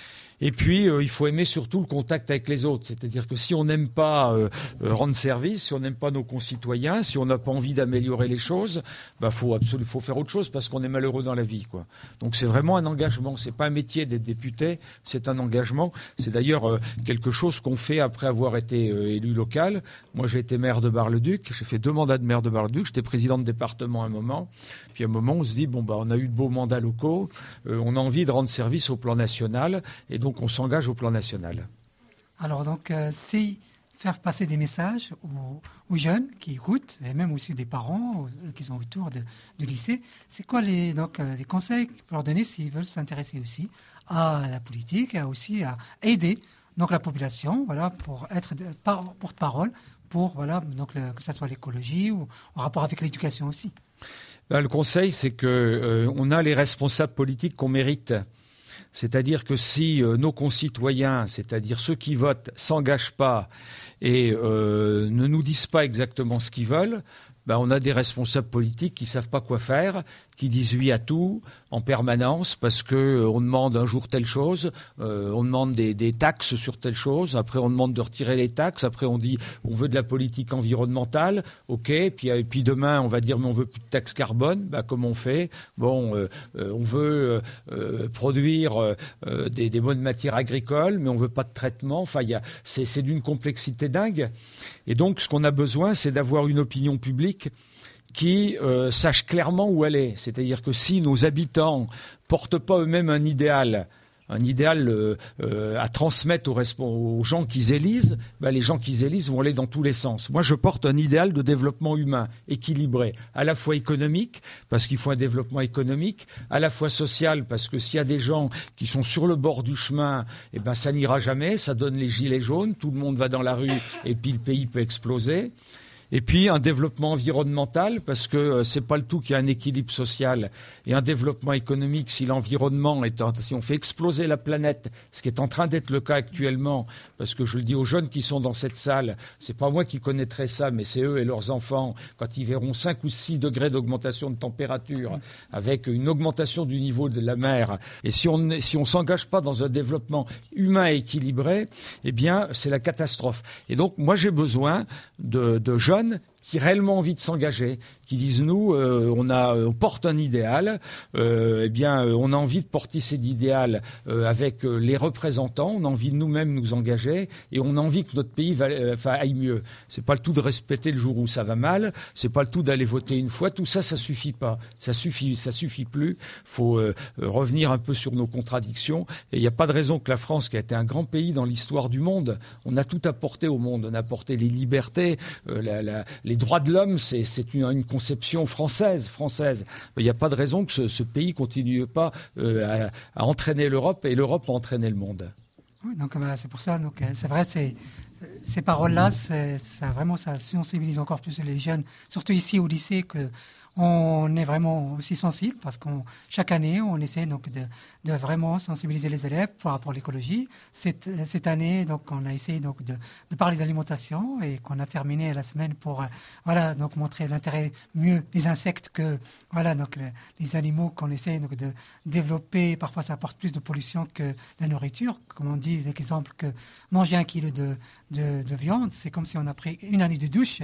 Et puis, euh, il faut aimer surtout le contact avec les autres. C'est-à-dire que si on n'aime pas euh, euh, rendre service, si on n'aime pas nos concitoyens, si on n'a pas envie d'améliorer les choses, bah faut absolument faut faire autre chose parce qu'on est malheureux dans la vie, quoi. Donc c'est vraiment un engagement. C'est pas un métier d'être député, c'est un engagement. C'est d'ailleurs euh, quelque chose qu'on fait après avoir été euh, élu local. Moi, j'ai été maire de Bar-le-Duc. J'ai fait deux mandats de maire de Bar-le-Duc. J'étais président de département à un moment. Puis à un moment, on se dit bon bah on a eu de beaux mandats locaux. Euh, on a envie de rendre service au plan national et donc Donc on s'engage au plan national. Alors donc, euh, c'est faire passer des messages aux, aux jeunes qui écoutent, et même aussi des parents euh, qui sont autour de, du lycée. C'est quoi les, donc, euh, les conseils pour leur donner s'ils veulent s'intéresser aussi à la politique, et aussi à aider donc, la population, voilà, pour être de, par, porte-parole, pour voilà, donc, le, que ce soit l'écologie ou en rapport avec l'éducation aussi. Là, le conseil, c'est qu'on euh, a les responsables politiques qu'on mérite. C'est-à-dire que si euh, nos concitoyens, c'est-à-dire ceux qui votent, s'engagent pas et euh, ne nous disent pas exactement ce qu'ils veulent, ben on a des responsables politiques qui savent pas quoi faire, qui disent oui à tout en permanence parce que euh, on demande un jour telle chose, euh, on demande des, des taxes sur telle chose, après on demande de retirer les taxes, après on dit on veut de la politique environnementale, ok, puis et puis demain on va dire mais on veut plus de taxes carbone, ben comment on fait? Bon, euh, euh, on veut euh, produire euh, des, des bonnes matières agricoles, mais on veut pas de traitement. Enfin, il y a c'est, c'est d'une complexité dingue. Et donc ce qu'on a besoin, c'est d'avoir une opinion publique qui euh, sache clairement où elle est. C'est-à-dire que si nos habitants portent pas eux-mêmes un idéal, un idéal euh, euh, à transmettre aux, aux gens qu'ils élisent, ben les gens qu'ils élisent vont aller dans tous les sens. Moi, je porte un idéal de développement humain équilibré, à la fois économique, parce qu'il faut un développement économique, à la fois social, parce que s'il y a des gens qui sont sur le bord du chemin, eh ben ça n'ira jamais, ça donne les gilets jaunes, tout le monde va dans la rue et puis le pays peut exploser. Et puis un développement environnemental, parce que euh, c'est pas le tout qu'il y a un équilibre social et un développement économique. Si l'environnement est, en, si on fait exploser la planète, ce qui est en train d'être le cas actuellement, parce que je le dis aux jeunes qui sont dans cette salle, c'est pas moi qui connaîtrais ça, mais c'est eux et leurs enfants quand ils verront cinq ou six degrés d'augmentation de température, avec une augmentation du niveau de la mer. Et si on si on s'engage pas dans un développement humain et équilibré, eh bien c'est la catastrophe. Et donc moi j'ai besoin de, de jeunes qui ont réellement envie de s'engager, qui disent nous, euh, on a, on porte un idéal, euh, eh bien, euh, on a envie de porter cet idéal euh, avec euh, les représentants, on a envie de nous-mêmes nous engager et on a envie que notre pays va, euh, aille mieux. C'est pas le tout de respecter le jour où ça va mal, c'est pas le tout d'aller voter une fois. Tout ça, ça suffit pas, ça suffit, ça suffit plus. Faut euh, revenir un peu sur nos contradictions. Et il n'y a pas de raison que la France, qui a été un grand pays dans l'histoire du monde, on a tout apporté au monde, on a apporté les libertés, euh, la, la, les droits de l'homme, c'est, c'est une, une conception française, française. Il n'y a pas de raison que ce, ce pays continue pas euh, à, à entraîner l'Europe et l'Europe à entraîner le monde. Oui, donc bah, c'est pour ça. Donc c'est vrai, c'est, ces paroles-là, c'est, ça vraiment ça sensibilise encore plus les jeunes, surtout ici au lycée, que on est vraiment aussi sensible parce qu'on chaque année on essaie donc de, de vraiment sensibiliser les élèves par rapport à l'écologie. Cette, cette année donc on a essayé donc de, de parler d'alimentation et qu'on a terminé la semaine pour euh, voilà donc montrer l'intérêt mieux des insectes que voilà donc les, les animaux qu'on essaie donc de développer. Parfois ça apporte plus de pollution que la nourriture. Comme on dit l'exemple que manger un kilo de, de, de viande, c'est comme si on a pris une année de douche.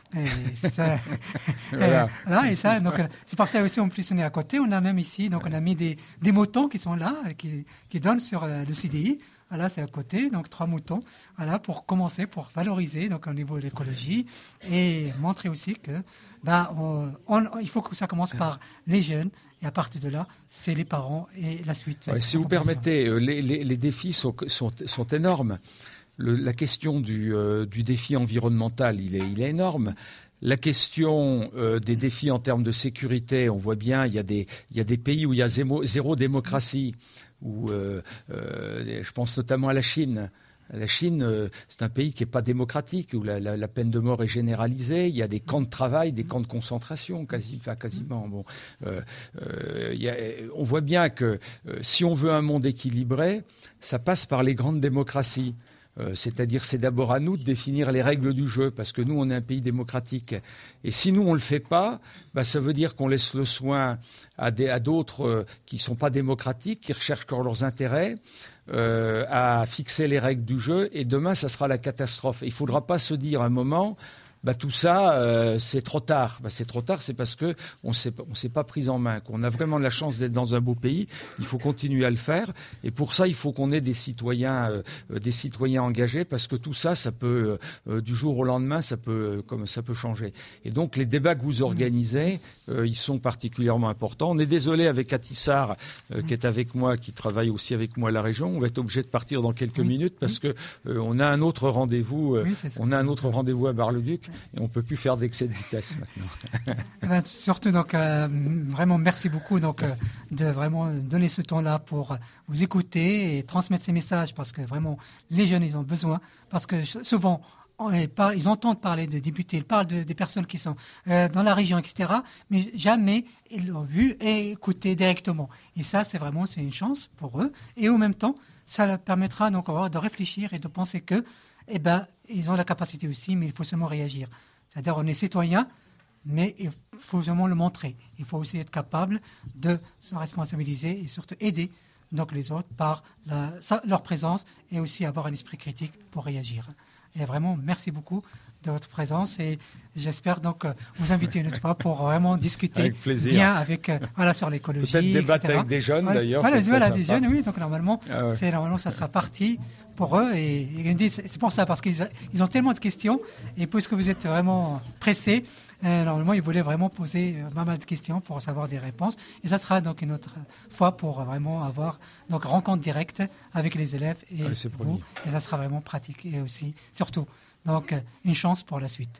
Et ça, voilà. et, là, et ça, donc, c'est pour ça aussi, en plus, on est à côté. On a même ici, donc, on a mis des, des moutons qui sont là, qui, qui donnent sur le C D I. Voilà, c'est à côté, donc trois moutons. Voilà, pour commencer, pour valoriser, donc, au niveau de l'écologie et montrer aussi que, bah, on, on, il faut que ça commence par les jeunes. Et à partir de là, c'est les parents et la suite. Ouais, si vous permettez, les, les, les défis sont, sont, sont énormes. Le, la question du, euh, du défi environnemental, il est, il est énorme. La question euh, des défis en termes de sécurité, on voit bien, il y a des, il y a des pays où il y a zéro, zéro démocratie, où, euh, euh, je pense notamment à la Chine. La Chine, euh, c'est un pays qui n'est pas démocratique, où la, la, la peine de mort est généralisée. Il y a des camps de travail, des camps de concentration, quasi, enfin, quasiment. Bon, euh, euh, il y a, on voit bien que euh, si on veut un monde équilibré, ça passe par les grandes démocraties. Euh, c'est-à-dire, c'est d'abord à nous de définir les règles du jeu, parce que nous, on est un pays démocratique. Et si nous, on le fait pas, bah, ça veut dire qu'on laisse le soin à, des, à d'autres euh, qui sont pas démocratiques, qui recherchent encore leurs intérêts, euh, à fixer les règles du jeu. Et demain, ça sera la catastrophe. Il faudra pas se dire à un moment... Bah, tout ça, euh, c'est trop tard. Bah, c'est trop tard, c'est parce que on s'est, on s'est pas pris en main, qu'on a vraiment la chance d'être dans un beau pays. Il faut continuer à le faire. Et pour ça, il faut qu'on ait des citoyens, euh, des citoyens engagés, parce que tout ça, ça peut, euh, du jour au lendemain, ça peut, euh, comme ça peut changer. Et donc, les débats que vous organisez, euh, ils sont particulièrement importants. On est désolé avec Atissar, euh, qui est avec moi, qui travaille aussi avec moi à la région. On va être obligé de partir dans quelques oui. minutes parce oui. que euh, on a un autre rendez-vous. Euh, oui, on a un autre rendez-vous à Bar-le-Duc. Et on ne peut plus faire d'excès de vitesse maintenant. Eh ben, surtout, donc, euh, vraiment, merci beaucoup donc, euh, de vraiment donner ce temps-là pour vous écouter et transmettre ces messages parce que vraiment, les jeunes, ils ont besoin. Parce que souvent, on est pas, ils entendent parler de députés, ils parlent de, des personnes qui sont euh, dans la région, et cetera. Mais jamais ils l'ont vu et écouté directement. Et ça, c'est vraiment c'est une chance pour eux. Et en même temps, ça leur permettra donc de réfléchir et de penser que eh ben, ils ont la capacité aussi, mais il faut seulement réagir. C'est-à-dire, on est citoyen, mais il faut seulement le montrer. Il faut aussi être capable de se responsabiliser et surtout aider donc, les autres par la, leur présence et aussi avoir un esprit critique pour réagir. Et vraiment, merci beaucoup de votre présence et j'espère donc vous inviter une autre fois pour vraiment discuter avec plaisir. bien avec voilà sur l'écologie. Peut-être débattre et cetera. avec des jeunes voilà, d'ailleurs. Voilà, c'est voilà des jeunes, oui. Donc normalement, ah ouais. c'est normalement ça sera parti pour eux et, et ils me disent, c'est pour ça parce qu'ils ils ont tellement de questions et puisque vous êtes vraiment pressés, euh, normalement ils voulaient vraiment poser euh, pas mal de questions pour savoir des réponses et ça sera donc une autre fois pour vraiment avoir donc rencontre directe avec les élèves et ouais, vous et ça sera vraiment pratique et aussi surtout. Donc, une chance pour la suite.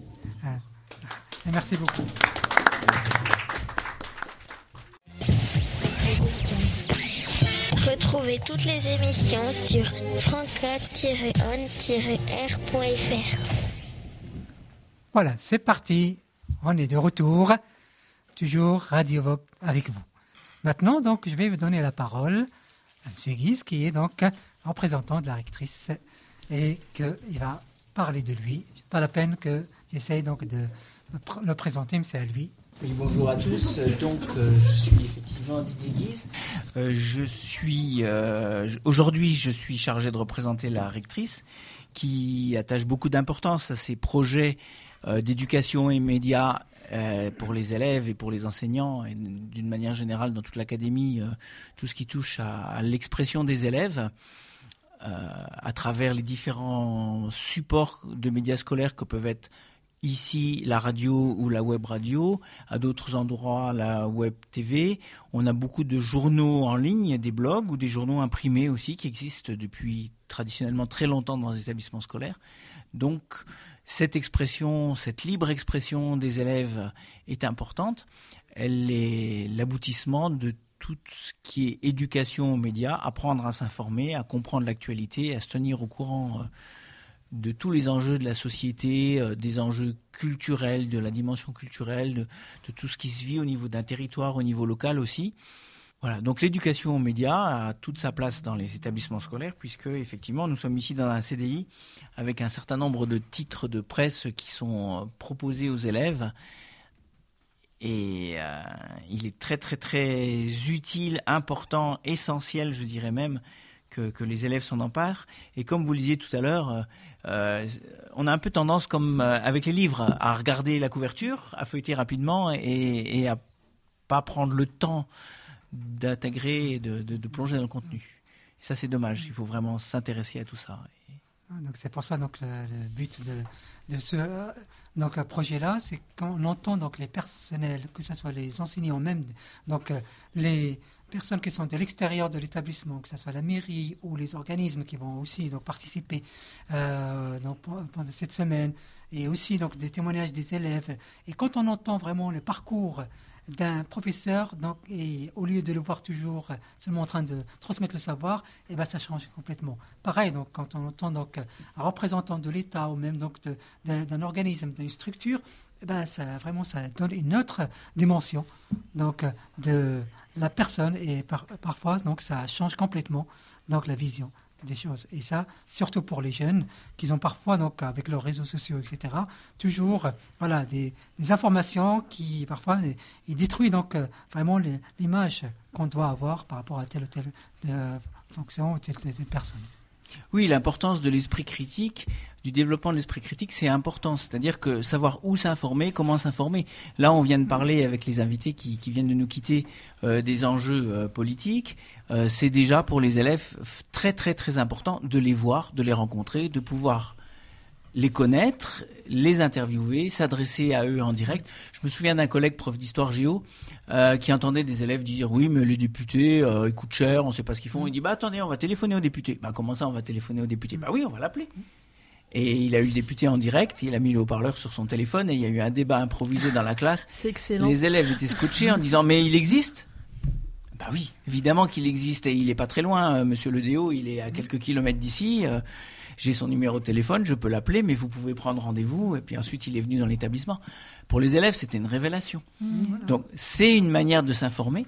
Et merci beaucoup. Retrouvez toutes les émissions sur franca tiret on tiret r point f r. Voilà, c'est parti. On est de retour. Toujours Radio Vogt avec vous. Maintenant, donc, je vais vous donner la parole à M. Guise, qui est donc représentant de la rectrice et qu'il va parler de lui. Pas la peine que j'essaye donc de le présenter, mais c'est à lui. Oui, bonjour à tous. Donc, euh, je suis effectivement Didier Guise. Euh, je suis euh, aujourd'hui, je suis chargé de représenter la rectrice, qui attache beaucoup d'importance à ces projets euh, d'éducation et médias euh, pour les élèves et pour les enseignants, et d'une manière générale dans toute l'académie, euh, tout ce qui touche à, à l'expression des élèves. Euh, à travers les différents supports de médias scolaires que peuvent être ici la radio ou la web radio, à d'autres endroits la web T V. On a beaucoup de journaux en ligne, des blogs ou des journaux imprimés aussi qui existent depuis traditionnellement très longtemps dans les établissements scolaires. Donc cette expression, cette libre expression des élèves est importante. Elle est l'aboutissement de tout ce qui est éducation aux médias, apprendre à s'informer, à comprendre l'actualité, à se tenir au courant de tous les enjeux de la société, euh, des enjeux culturels, de la dimension culturelle, de, de tout ce qui se vit au niveau d'un territoire, au niveau local aussi. Voilà, donc l'éducation aux médias a toute sa place dans les établissements scolaires, puisque effectivement nous sommes ici dans un C D I avec un certain nombre de titres de presse qui sont proposés aux élèves. Et euh, il est très très très utile, important, essentiel, je dirais même, que, que les élèves s'en emparent. Et comme vous le disiez tout à l'heure, euh, on a un peu tendance, comme euh, avec les livres, à regarder la couverture, à feuilleter rapidement et, et à pas prendre le temps d'intégrer et de, de, de plonger dans le contenu. Et ça, c'est dommage. Il faut vraiment s'intéresser à tout ça. Et... Donc c'est pour ça donc le, le but de, de ce euh, donc projet-là, c'est quand on entend donc les personnels, que ce soit les enseignants même, donc euh, les personnes qui sont de l'extérieur de l'établissement, que ce soit la mairie ou les organismes qui vont aussi donc participer euh, donc, pendant cette semaine, et aussi donc des témoignages des élèves. Et quand on entend vraiment le parcours d'un professeur, donc, et au lieu de le voir toujours seulement en train de transmettre le savoir, et ben ça change complètement. Pareil, donc quand on entend donc un représentant de l'État ou même donc de, d'un, d'un organisme, d'une structure, et ben ça vraiment ça donne une autre dimension donc de la personne, et par, parfois donc ça change complètement donc la vision des choses. Et ça, surtout pour les jeunes, qui ont parfois, donc, avec leurs réseaux sociaux, et cetera, toujours voilà, des, des informations qui, parfois, ils détruisent donc, vraiment les, l'image qu'on doit avoir par rapport à telle ou telle euh, fonction ou telle ou telle personne. Oui, l'importance de l'esprit critique, du développement de l'esprit critique, c'est important. C'est-à-dire que savoir où s'informer, comment s'informer. Là, on vient de parler avec les invités qui, qui viennent de nous quitter euh, des enjeux euh, politiques. Euh, c'est déjà pour les élèves très, très, très important de les voir, de les rencontrer, de pouvoir les connaître, les interviewer, s'adresser à eux en direct. Je me souviens d'un collègue prof d'histoire géo euh, qui entendait des élèves dire « Oui, mais les députés, euh, ils coûtent cher, on ne sait pas ce qu'ils font. » Il dit « Bah attendez, on va téléphoner aux députés. » « Bah comment ça, on va téléphoner aux députés ?»« Bah oui, on va l'appeler. » Et il a eu le député en direct, il a mis le haut-parleur sur son téléphone et il y a eu un débat improvisé dans la classe. C'est excellent. Les élèves étaient scotchés en disant « Mais il existe ?» Bah oui, évidemment qu'il existe et il n'est pas très loin. Euh, Monsieur Le Déo, il est à quelques kilomètres d'ici. Euh, J'ai son numéro de téléphone, je peux l'appeler, mais vous pouvez prendre rendez-vous. Et puis ensuite, il est venu dans l'établissement. Pour les élèves, c'était une révélation. Mmh, voilà. Donc, c'est une manière de s'informer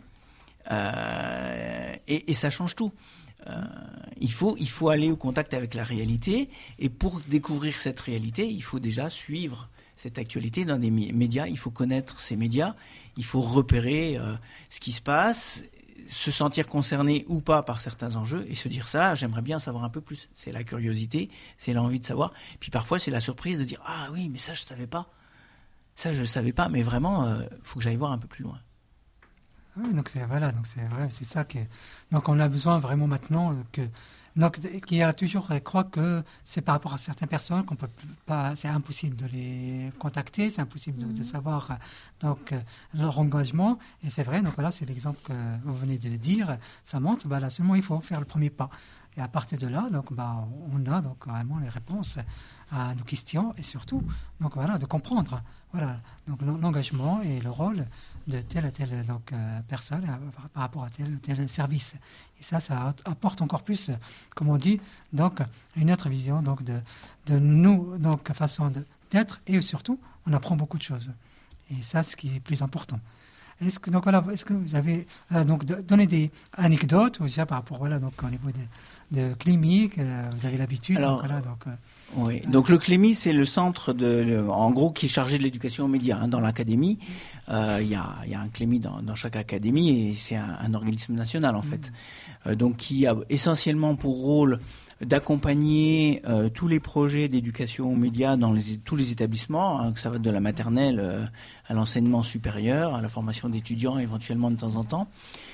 euh, et, et ça change tout. Euh, il faut, il faut aller au contact avec la réalité. Et pour découvrir cette réalité, il faut déjà suivre cette actualité dans des médias. Il faut connaître ces médias. Il faut repérer euh, ce qui se passe, se sentir concerné ou pas par certains enjeux et se dire ça, j'aimerais bien savoir un peu plus. C'est la curiosité, c'est l'envie de savoir. Puis parfois, c'est la surprise de dire « Ah oui, mais ça, je ne savais pas. Ça, je ne savais pas, mais vraiment, il euh, faut que j'aille voir un peu plus loin. » Oui, donc c'est, voilà, donc c'est vrai, c'est ça que... Donc on a besoin vraiment maintenant que... Donc, qui a toujours croit que c'est par rapport à certaines personnes qu'on peut pas, c'est impossible de les contacter, c'est impossible de, de savoir donc leur engagement. Et c'est vrai, donc voilà, c'est l'exemple que vous venez de dire. Ça montre, bah là seulement il faut faire le premier pas. Et à partir de là, donc bah on a donc vraiment les réponses à nos questions et surtout donc voilà de comprendre voilà donc l'engagement et le rôle de telle ou telle donc euh, personne euh, par rapport à tel ou tel service. Et ça, ça apporte encore plus, comme on dit, donc une autre vision donc de de nous donc façon de, d'être et surtout on apprend beaucoup de choses. Et ça, ce qui est plus important. Est-ce que donc voilà, est-ce que vous avez euh, donc de, donné des anecdotes déjà par rapport voilà donc au niveau de, de Clémy, euh, vous avez l'habitude. Alors, donc, voilà, donc, euh, oui. Donc le Clémy, c'est le centre de, le, en gros, qui est chargé de l'éducation aux médias hein, dans l'académie. Euh, Il y a, il y a un Clémy dans, dans chaque académie et c'est un, un organisme national en fait. Mmh. Euh, donc qui a essentiellement pour rôle d'accompagner euh, tous les projets d'éducation aux médias dans les, tous les établissements, hein, que ça va de la maternelle euh, à l'enseignement supérieur, à la formation d'étudiants éventuellement de temps en temps.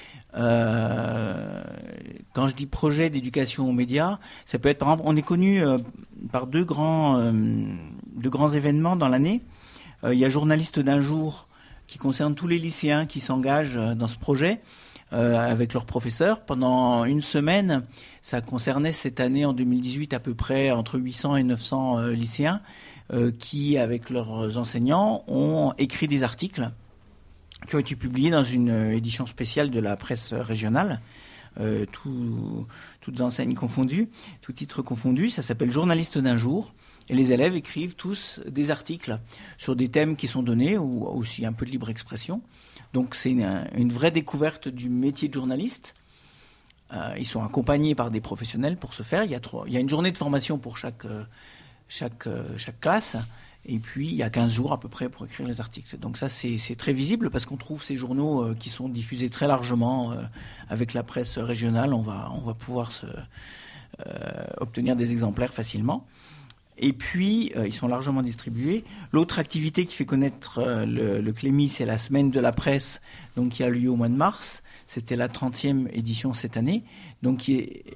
Euh, quand je dis projet d'éducation aux médias, ça peut être par exemple, on est connu euh, par deux grands, euh, deux grands événements dans l'année. Euh, il y a Journaliste d'un jour qui concerne tous les lycéens qui s'engagent dans ce projet. Euh, avec leurs professeurs. Pendant une semaine, ça concernait cette année, en deux mille dix-huit, à peu près entre huit cents et neuf cents euh, lycéens euh, qui, avec leurs enseignants, ont écrit des articles qui ont été publiés dans une édition spéciale de la presse régionale euh, tout, toutes enseignes confondues, tout titre confondu. Ça s'appelle Journaliste d'un jour. Et les élèves écrivent tous des articles sur des thèmes qui sont donnés, ou aussi un peu de libre expression. Donc c'est une, une vraie découverte du métier de journaliste. Euh, ils sont accompagnés par des professionnels pour ce faire. Il y a, trois, il y a une journée de formation pour chaque, chaque, chaque classe. Et puis, il y a quinze jours à peu près pour écrire les articles. Donc ça, c'est, c'est très visible parce qu'on trouve ces journaux euh, qui sont diffusés très largement euh, avec la presse régionale. On va, on va pouvoir se, euh, obtenir des exemplaires facilement. Et puis, euh, ils sont largement distribués. L'autre activité qui fait connaître euh, le, le Clémy, c'est la semaine de la presse, donc qui a lieu au mois de mars. C'était la trentième édition cette année. Donc, qui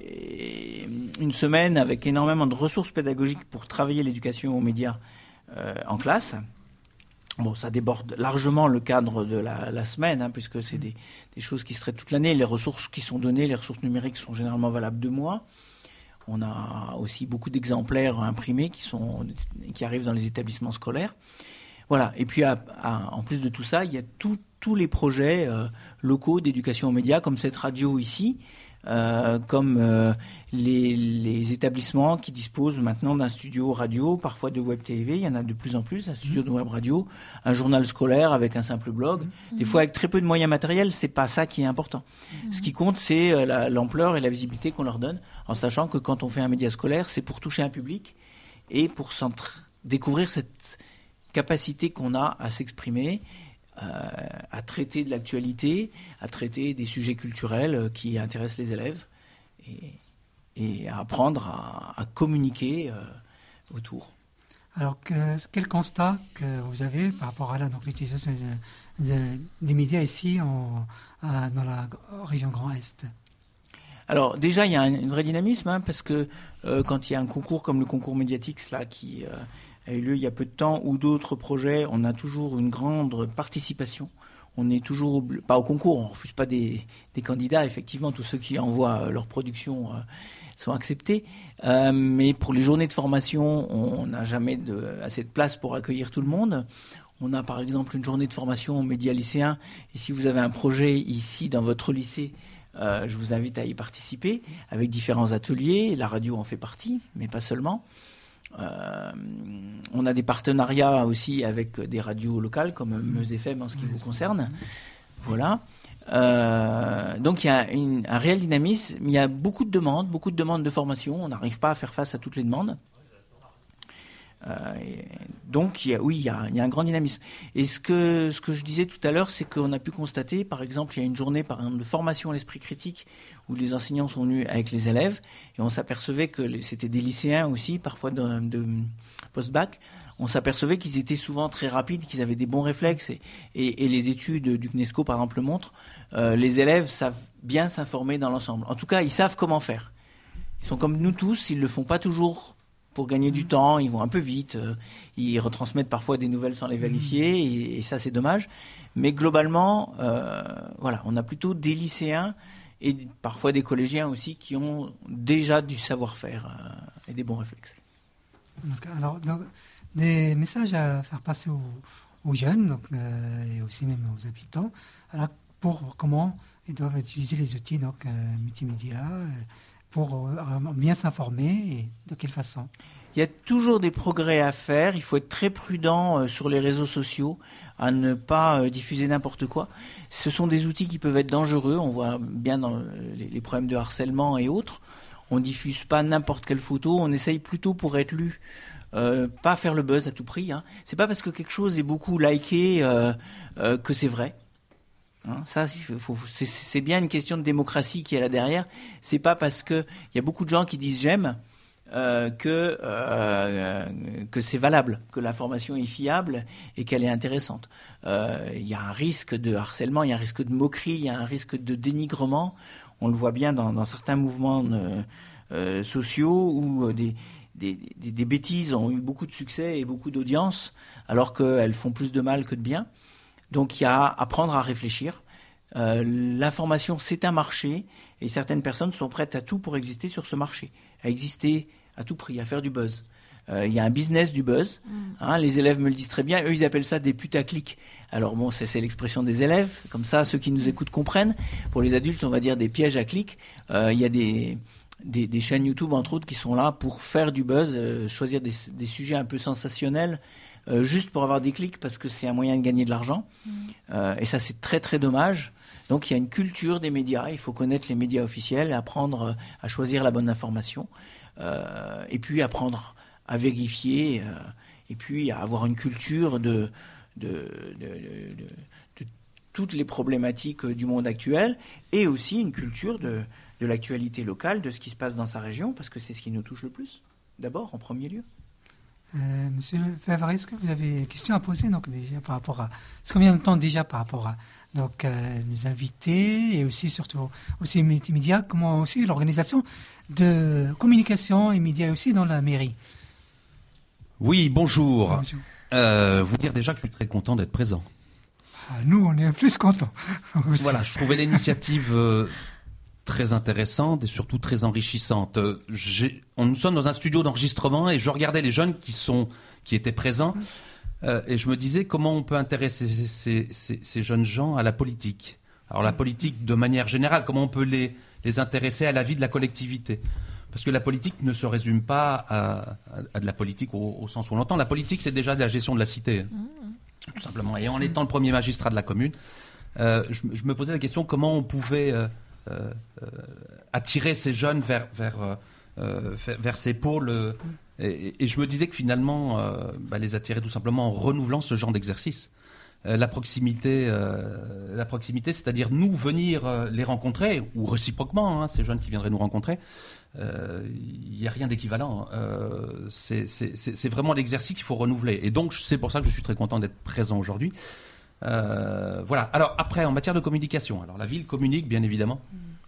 est une semaine avec énormément de ressources pédagogiques pour travailler l'éducation aux médias euh, en classe. Bon, ça déborde largement le cadre de la, la semaine, hein, puisque c'est des, des choses qui se traitent toute l'année. Les ressources qui sont données, les ressources numériques sont généralement valables deux mois. On a aussi beaucoup d'exemplaires imprimés qui, sont, qui arrivent dans les établissements scolaires. Voilà. Et puis, à, à, en plus de tout ça, il y a tout, tous les projets euh, locaux d'éducation aux médias, comme cette radio ici, euh, comme euh, les, les établissements qui disposent maintenant d'un studio radio, parfois de web T V. Il y en a de plus en plus, un studio de web radio, un journal scolaire avec un simple blog. Mmh. Des fois, avec très peu de moyens matériels, c'est pas ça qui est important. Mmh. Ce qui compte, c'est la, l'ampleur et la visibilité qu'on leur donne, en sachant que quand on fait un média scolaire, c'est pour toucher un public et pour découvrir cette capacité qu'on a à s'exprimer, euh, à traiter de l'actualité, à traiter des sujets culturels qui intéressent les élèves et, et à apprendre à, à communiquer euh, autour. Alors, que, quel constat que vous avez par rapport à la, donc, l'utilisation de, de, des médias ici en, à, dans la région Grand Est? Alors déjà, il y a un, un vrai dynamisme, hein, parce que euh, quand il y a un concours comme le concours Mediatix là, qui euh, a eu lieu il y a peu de temps, ou d'autres projets, on a toujours une grande participation. On n'est toujours pas au concours, on ne refuse pas des, des candidats. Effectivement, tous ceux qui envoient leur production euh, sont acceptés. Euh, mais pour les journées de formation, on n'a jamais de, assez de place pour accueillir tout le monde. On a par exemple une journée de formation aux médias lycéens. Et si vous avez un projet ici dans votre lycée, Euh, je vous invite à y participer avec différents ateliers. La radio en fait partie, mais pas seulement. Euh, on a des partenariats aussi avec des radios locales comme Meuse F M en ce qui vous concerne. Voilà. Euh, donc il y a une, un réel dynamisme. Il y a beaucoup de demandes, beaucoup de demandes de formation. On n'arrive pas à faire face à toutes les demandes. Euh, et donc, il y a, oui, il y a, il y a un grand dynamisme. Et ce que, ce que je disais tout à l'heure, c'est qu'on a pu constater, par exemple, il y a une journée par exemple, de formation à l'esprit critique où les enseignants sont venus avec les élèves et on s'apercevait que les, c'était des lycéens aussi, parfois de, de post-bac. On s'apercevait qu'ils étaient souvent très rapides, qu'ils avaient des bons réflexes et, et, et les études du C N E S C O, par exemple, le montrent. Euh, les élèves savent bien s'informer dans l'ensemble. En tout cas, ils savent comment faire. Ils sont comme nous tous, ils ne le font pas toujours pour gagner du temps, ils vont un peu vite, euh, ils retransmettent parfois des nouvelles sans les vérifier, et, et ça c'est dommage. Mais globalement, euh, voilà, on a plutôt des lycéens et parfois des collégiens aussi qui ont déjà du savoir-faire euh, et des bons réflexes. Donc, alors, donc, des messages à faire passer aux, aux jeunes donc, euh, et aussi même aux habitants, alors, pour comment ils doivent utiliser les outils donc, euh, multimédia, euh, pour bien s'informer et de quelle façon? Il y a toujours des progrès à faire. Il faut être très prudent sur les réseaux sociaux, à ne pas diffuser n'importe quoi. Ce sont des outils qui peuvent être dangereux. On voit bien dans les problèmes de harcèlement et autres. On ne diffuse pas n'importe quelle photo. On essaye plutôt pour être lu. Euh, pas faire le buzz à tout prix. Hein. C'est pas parce que quelque chose est beaucoup liké euh, euh, que c'est vrai. Hein, ça, c'est, faut, c'est, c'est bien une question de démocratie qui est là derrière. C'est pas parce que il y a beaucoup de gens qui disent j'aime euh, que euh, que c'est valable, que l'information est fiable et qu'elle est intéressante. Euh, il y a un risque de harcèlement, il y a un risque de moquerie, il y a un risque de dénigrement. On le voit bien dans, dans certains mouvements euh, euh, sociaux où des Des, des, des bêtises ont eu beaucoup de succès et beaucoup d'audience, alors qu'elles font plus de mal que de bien. Donc il y a à apprendre à réfléchir. Euh, l'information, c'est un marché, et certaines personnes sont prêtes à tout pour exister sur ce marché, à exister à tout prix, à faire du buzz. Euh, il y a un business du buzz. Mmh. Hein, les élèves me le disent très bien. Eux, ils appellent ça des putaclics. Alors bon, c'est, c'est l'expression des élèves. Comme ça, ceux qui nous écoutent comprennent. Pour les adultes, on va dire des pièges à clics. Euh, il y a des, des, des chaînes YouTube, entre autres, qui sont là pour faire du buzz, euh, choisir des, des sujets un peu sensationnels, euh, juste pour avoir des clics, parce que c'est un moyen de gagner de l'argent. Mmh. Euh, et ça, c'est très, très dommage. Donc il y a une culture des médias, il faut connaître les médias officiels, apprendre à choisir la bonne information, euh, et puis apprendre à vérifier, euh, et puis à avoir une culture de, de, de, de, de, de toutes les problématiques du monde actuel, et aussi une culture de, de l'actualité locale, de ce qui se passe dans sa région, parce que c'est ce qui nous touche le plus, d'abord, en premier lieu. Euh, Monsieur Lefebvre, est-ce que vous avez une question à poser donc, déjà, par rapport à... Est-ce qu'on vient de temps déjà par rapport à donc, euh, nos invités et aussi surtout aussi médias, comment aussi l'organisation de communication et médias aussi dans la mairie? Oui, bonjour. bonjour. Euh, vous dire déjà que je suis très content d'être présent. Ah, nous, on est plus contents. Voilà, je trouvais l'initiative... Euh, très intéressante et surtout très enrichissante. J'ai, on, nous sommes dans un studio d'enregistrement et je regardais les jeunes qui, sont, qui étaient présents euh, et je me disais comment on peut intéresser ces, ces, ces jeunes gens à la politique. Alors la politique de manière générale, comment on peut les, les intéresser à la vie de la collectivité. Parce que la politique ne se résume pas à, à, à de la politique au, au sens où on l'entend. La politique, c'est déjà de la gestion de la cité, mmh. tout simplement. Et en étant le premier magistrat de la commune, euh, je, je me posais la question comment on pouvait... Euh, Euh, euh, attirer ces jeunes vers, vers, euh, vers, vers ces pôles. Euh, et, et je me disais que finalement, euh, bah, les attirer tout simplement en renouvelant ce genre d'exercice. Euh, la proximité, euh, la proximité, c'est-à-dire nous venir euh, les rencontrer, ou réciproquement, hein, ces jeunes qui viendraient nous rencontrer, il euh, n'y a rien d'équivalent. Euh, c'est, c'est, c'est, c'est vraiment l'exercice qu'il faut renouveler. Et donc, c'est pour ça que je suis très content d'être présent aujourd'hui. Euh, voilà. Alors après, en matière de communication, alors la ville communique bien évidemment.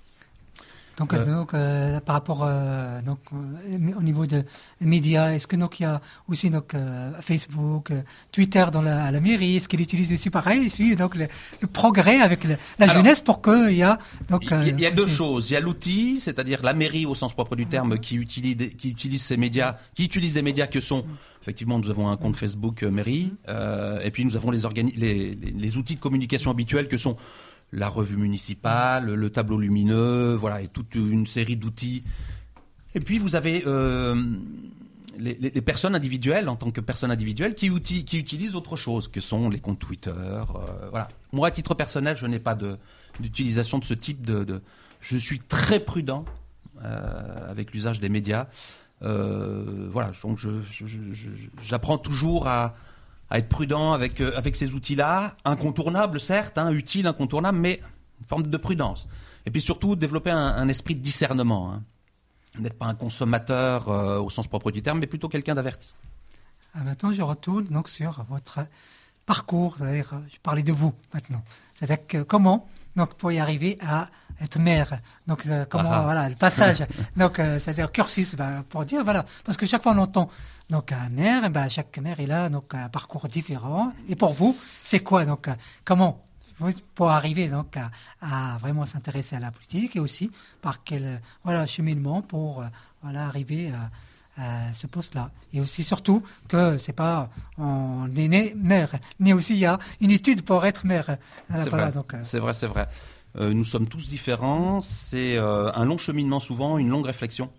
Donc, euh, donc euh, par rapport euh, donc euh, au niveau des médias, est-ce que donc il y a aussi donc euh, Facebook, euh, Twitter dans la, à la mairie, est-ce qu'ils utilisent aussi pareil, ils suivent donc le, le progrès avec le, la alors, jeunesse pour qu'il y a donc. Il y, y a deux okay. choses. Il y a l'outil, c'est-à-dire la mairie au sens propre du terme, okay. qui utilise qui utilise ces médias, qui utilise des médias que sont. Effectivement, nous avons un compte Facebook euh, mairie, euh, et puis nous avons les, organi- les, les, les outils de communication habituels que sont la revue municipale, le tableau lumineux, voilà, et toute une série d'outils. Et puis vous avez euh, les, les, les personnes individuelles, en tant que personnes individuelles, qui, outil, qui utilisent autre chose, que sont les comptes Twitter. Euh, voilà. Moi, à titre personnel, je n'ai pas de, d'utilisation de ce type de... de... Je suis très prudent euh, avec l'usage des médias. Euh, voilà, donc je, je, je, je, j'apprends toujours à, à être prudent avec, euh, avec ces outils-là, incontournables certes, hein, utiles, incontournables, mais une forme de prudence. Et puis surtout, développer un, un esprit de discernement. Hein. N'être pas un consommateur euh, au sens propre du terme, mais plutôt quelqu'un d'averti. Ah, maintenant, je retourne donc sur votre parcours, c'est-à-dire, je parlais de vous maintenant. C'est-à-dire que comment, donc, pour y arriver à être maire. Donc, euh, comment, ah, voilà, le passage. donc, euh, c'est-à-dire cursus, ben, pour dire, voilà. Parce que chaque fois, on entend, donc, un maire, ben, chaque maire, il a, donc, un parcours différent. Et pour vous, c'est quoi, donc, euh, comment, pour arriver, donc, à, à vraiment s'intéresser à la politique et aussi par quel, voilà, cheminement pour, euh, voilà, arriver à, à ce poste-là. Et aussi, surtout, que c'est pas, on est né maire. Mais aussi, il y a une étude pour être maire. C'est voilà, vrai. donc, euh, c'est vrai, c'est vrai. Euh, nous sommes tous différents, c'est euh, un long cheminement souvent, une longue réflexion.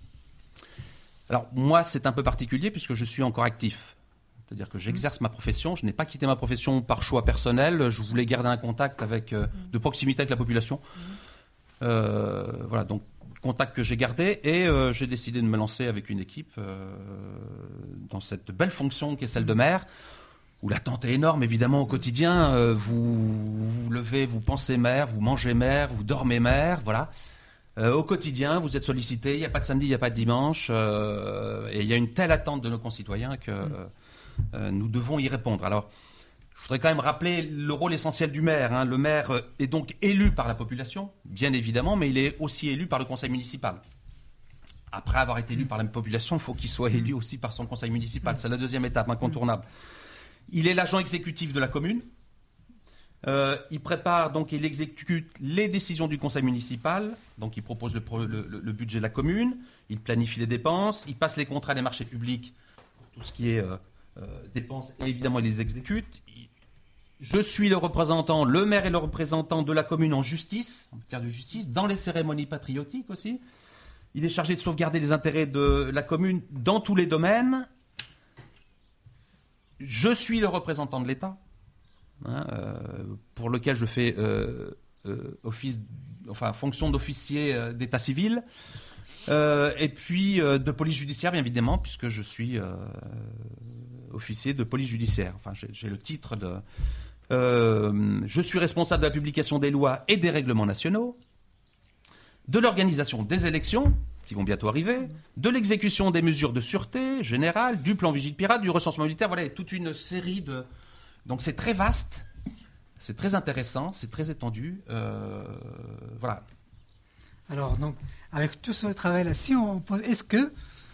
Alors moi c'est un peu particulier puisque je suis encore actif, c'est-à-dire que j'exerce ma profession, je n'ai pas quitté ma profession par choix personnel, je voulais garder un contact avec, euh, de proximité avec la population. Euh, voilà, donc contact que j'ai gardé et euh, j'ai décidé de me lancer avec une équipe euh, dans cette belle fonction qui est celle de maire. Où l'attente est énorme, évidemment, au quotidien. Euh, vous vous levez, vous pensez maire, vous mangez maire, vous dormez maire, voilà. Euh, au quotidien, vous êtes sollicité, il n'y a pas de samedi, il n'y a pas de dimanche. Euh, et il y a une telle attente de nos concitoyens que euh, nous devons y répondre. Alors, je voudrais quand même rappeler le rôle essentiel du maire. Hein. Le maire est donc élu par la population, bien évidemment, mais il est aussi élu par le conseil municipal. Après avoir été élu par la population, il faut qu'il soit élu aussi par son conseil municipal. C'est la deuxième étape incontournable. Il est l'agent exécutif de la commune. Euh, il prépare donc il exécute les décisions du conseil municipal. Donc il propose le, le, le budget de la commune. Il planifie les dépenses. Il passe les contrats des marchés publics tout ce qui est euh, euh, dépenses, et évidemment, il les exécute. Je suis le représentant, le maire est le représentant de la commune en justice, en matière de justice, dans les cérémonies patriotiques aussi. Il est chargé de sauvegarder les intérêts de la commune dans tous les domaines. Je suis le représentant de l'État, hein, euh, pour lequel je fais euh, euh, office, enfin, fonction d'officier euh, d'état civil, euh, et puis euh, de police judiciaire, bien évidemment, puisque je suis euh, officier de police judiciaire. Enfin, j'ai, j'ai le titre de... Euh, je suis responsable de la publication des lois et des règlements nationaux, de l'organisation des élections, qui vont bientôt arriver, de l'exécution des mesures de sûreté générale, du plan Vigile Pirate, du recensement militaire, voilà, toute une série de... Donc c'est très vaste, c'est très intéressant, c'est très étendu, euh, voilà. Alors, donc, avec tout ce travail-là, si on pose, est-ce que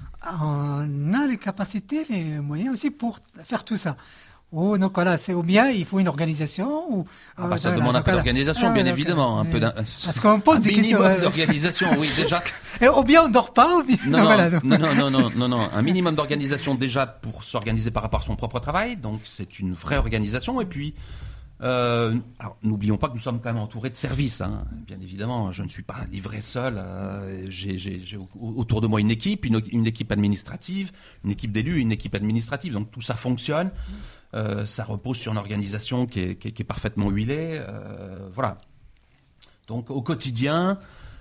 on a les capacités, les moyens aussi pour faire tout ça? Ou donc voilà, c'est ou bien il faut une organisation ou ah bah, euh, ça voilà, demande un peu voilà. d'organisation, ah, bien donc, évidemment, un mais, peu d'un, parce qu'on pose des questions minimum ouais, d'organisation, oui déjà. Et, ou bien on dort pas, ou bien non non, voilà, non non non non non non un minimum d'organisation déjà pour s'organiser par rapport à son propre travail, donc c'est une vraie organisation et puis euh, alors n'oublions pas que nous sommes quand même entourés de services, hein. Bien évidemment, je ne suis pas livré seul, euh, j'ai, j'ai, j'ai autour de moi une équipe, une, une équipe administrative, une équipe d'élus, une équipe administrative, donc tout ça fonctionne. Euh, ça repose sur une organisation qui est, qui est, qui est parfaitement huilée. Euh, voilà. Donc au quotidien,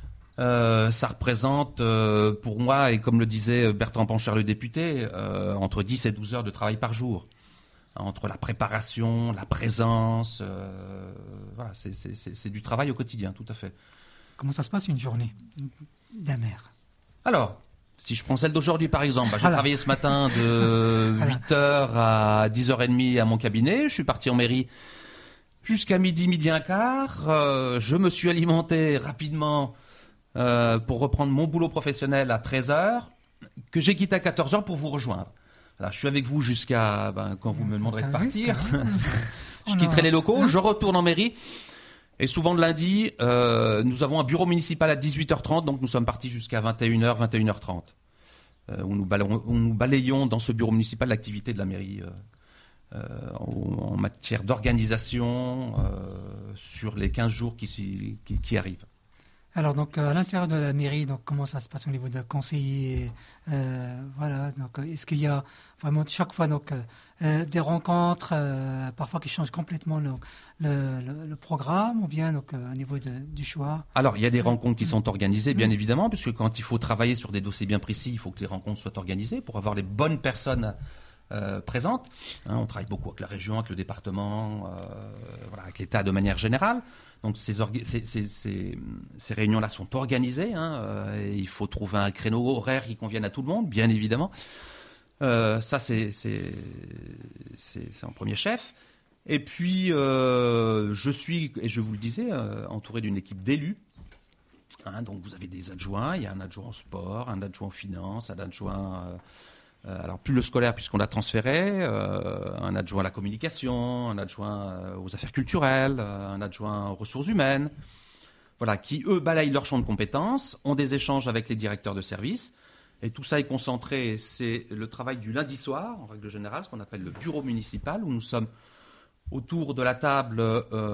euh, ça représente euh, pour moi, et comme le disait Bertrand Pancher, le député, euh, entre dix et douze heures de travail par jour. Entre la préparation, la présence, euh, voilà, c'est, c'est, c'est, c'est du travail au quotidien, tout à fait. Comment ça se passe une journée d'un maire? Alors, si je prends celle d'aujourd'hui, par exemple, bah, j'ai voilà. travaillé ce matin de voilà. huit heures à dix heures trente à mon cabinet. Je suis parti en mairie jusqu'à midi, midi un quart. Euh, je me suis alimenté rapidement euh, pour reprendre mon boulot professionnel à treize heures, que j'ai quitté à quatorze heures pour vous rejoindre. Voilà, je suis avec vous jusqu'à ben, quand vous me demanderez de partir. Je quitterai les locaux, je retourne en mairie. Et souvent le lundi, euh, nous avons un bureau municipal à dix-huit heures trente, donc nous sommes partis jusqu'à vingt et une heures, vingt et une heures trente, euh, où, nous balayons, où nous balayons dans ce bureau municipal l'activité de la mairie euh, euh, en, en matière d'organisation euh, sur les quinze jours qui, qui, qui arrivent. Alors donc à l'intérieur de la mairie, donc comment ça se passe au niveau de conseillers, euh, voilà. Donc est-ce qu'il y a vraiment chaque fois donc euh, des rencontres, euh, parfois qui changent complètement le, le, le, le programme, ou bien donc euh, au niveau de, du choix? Alors il y a des rencontres qui sont organisées, bien mmh. évidemment, puisque quand il faut travailler sur des dossiers bien précis, il faut que les rencontres soient organisées pour avoir les bonnes personnes euh, présentes. Hein, on travaille beaucoup avec la région, avec le département, euh, voilà, avec l'État de manière générale. Donc ces, orga- ces, ces, ces, ces réunions-là sont organisées. Hein, euh, et il faut trouver un créneau horaire qui convienne à tout le monde, bien évidemment. Euh, ça, c'est, c'est, c'est, c'est en premier chef. Et puis, euh, je suis, et je vous le disais, euh, entouré d'une équipe d'élus. Hein, donc vous avez des adjoints. Il y a un adjoint au sport, un adjoint aux finances, un adjoint... Euh, Euh, alors plus le scolaire puisqu'on l'a transféré, euh, un adjoint à la communication, un adjoint euh, aux affaires culturelles, euh, un adjoint aux ressources humaines, voilà, qui eux balayent leur champ de compétences, ont des échanges avec les directeurs de service, et tout ça est concentré, c'est le travail du lundi soir, en règle générale, ce qu'on appelle le bureau municipal, où nous sommes autour de la table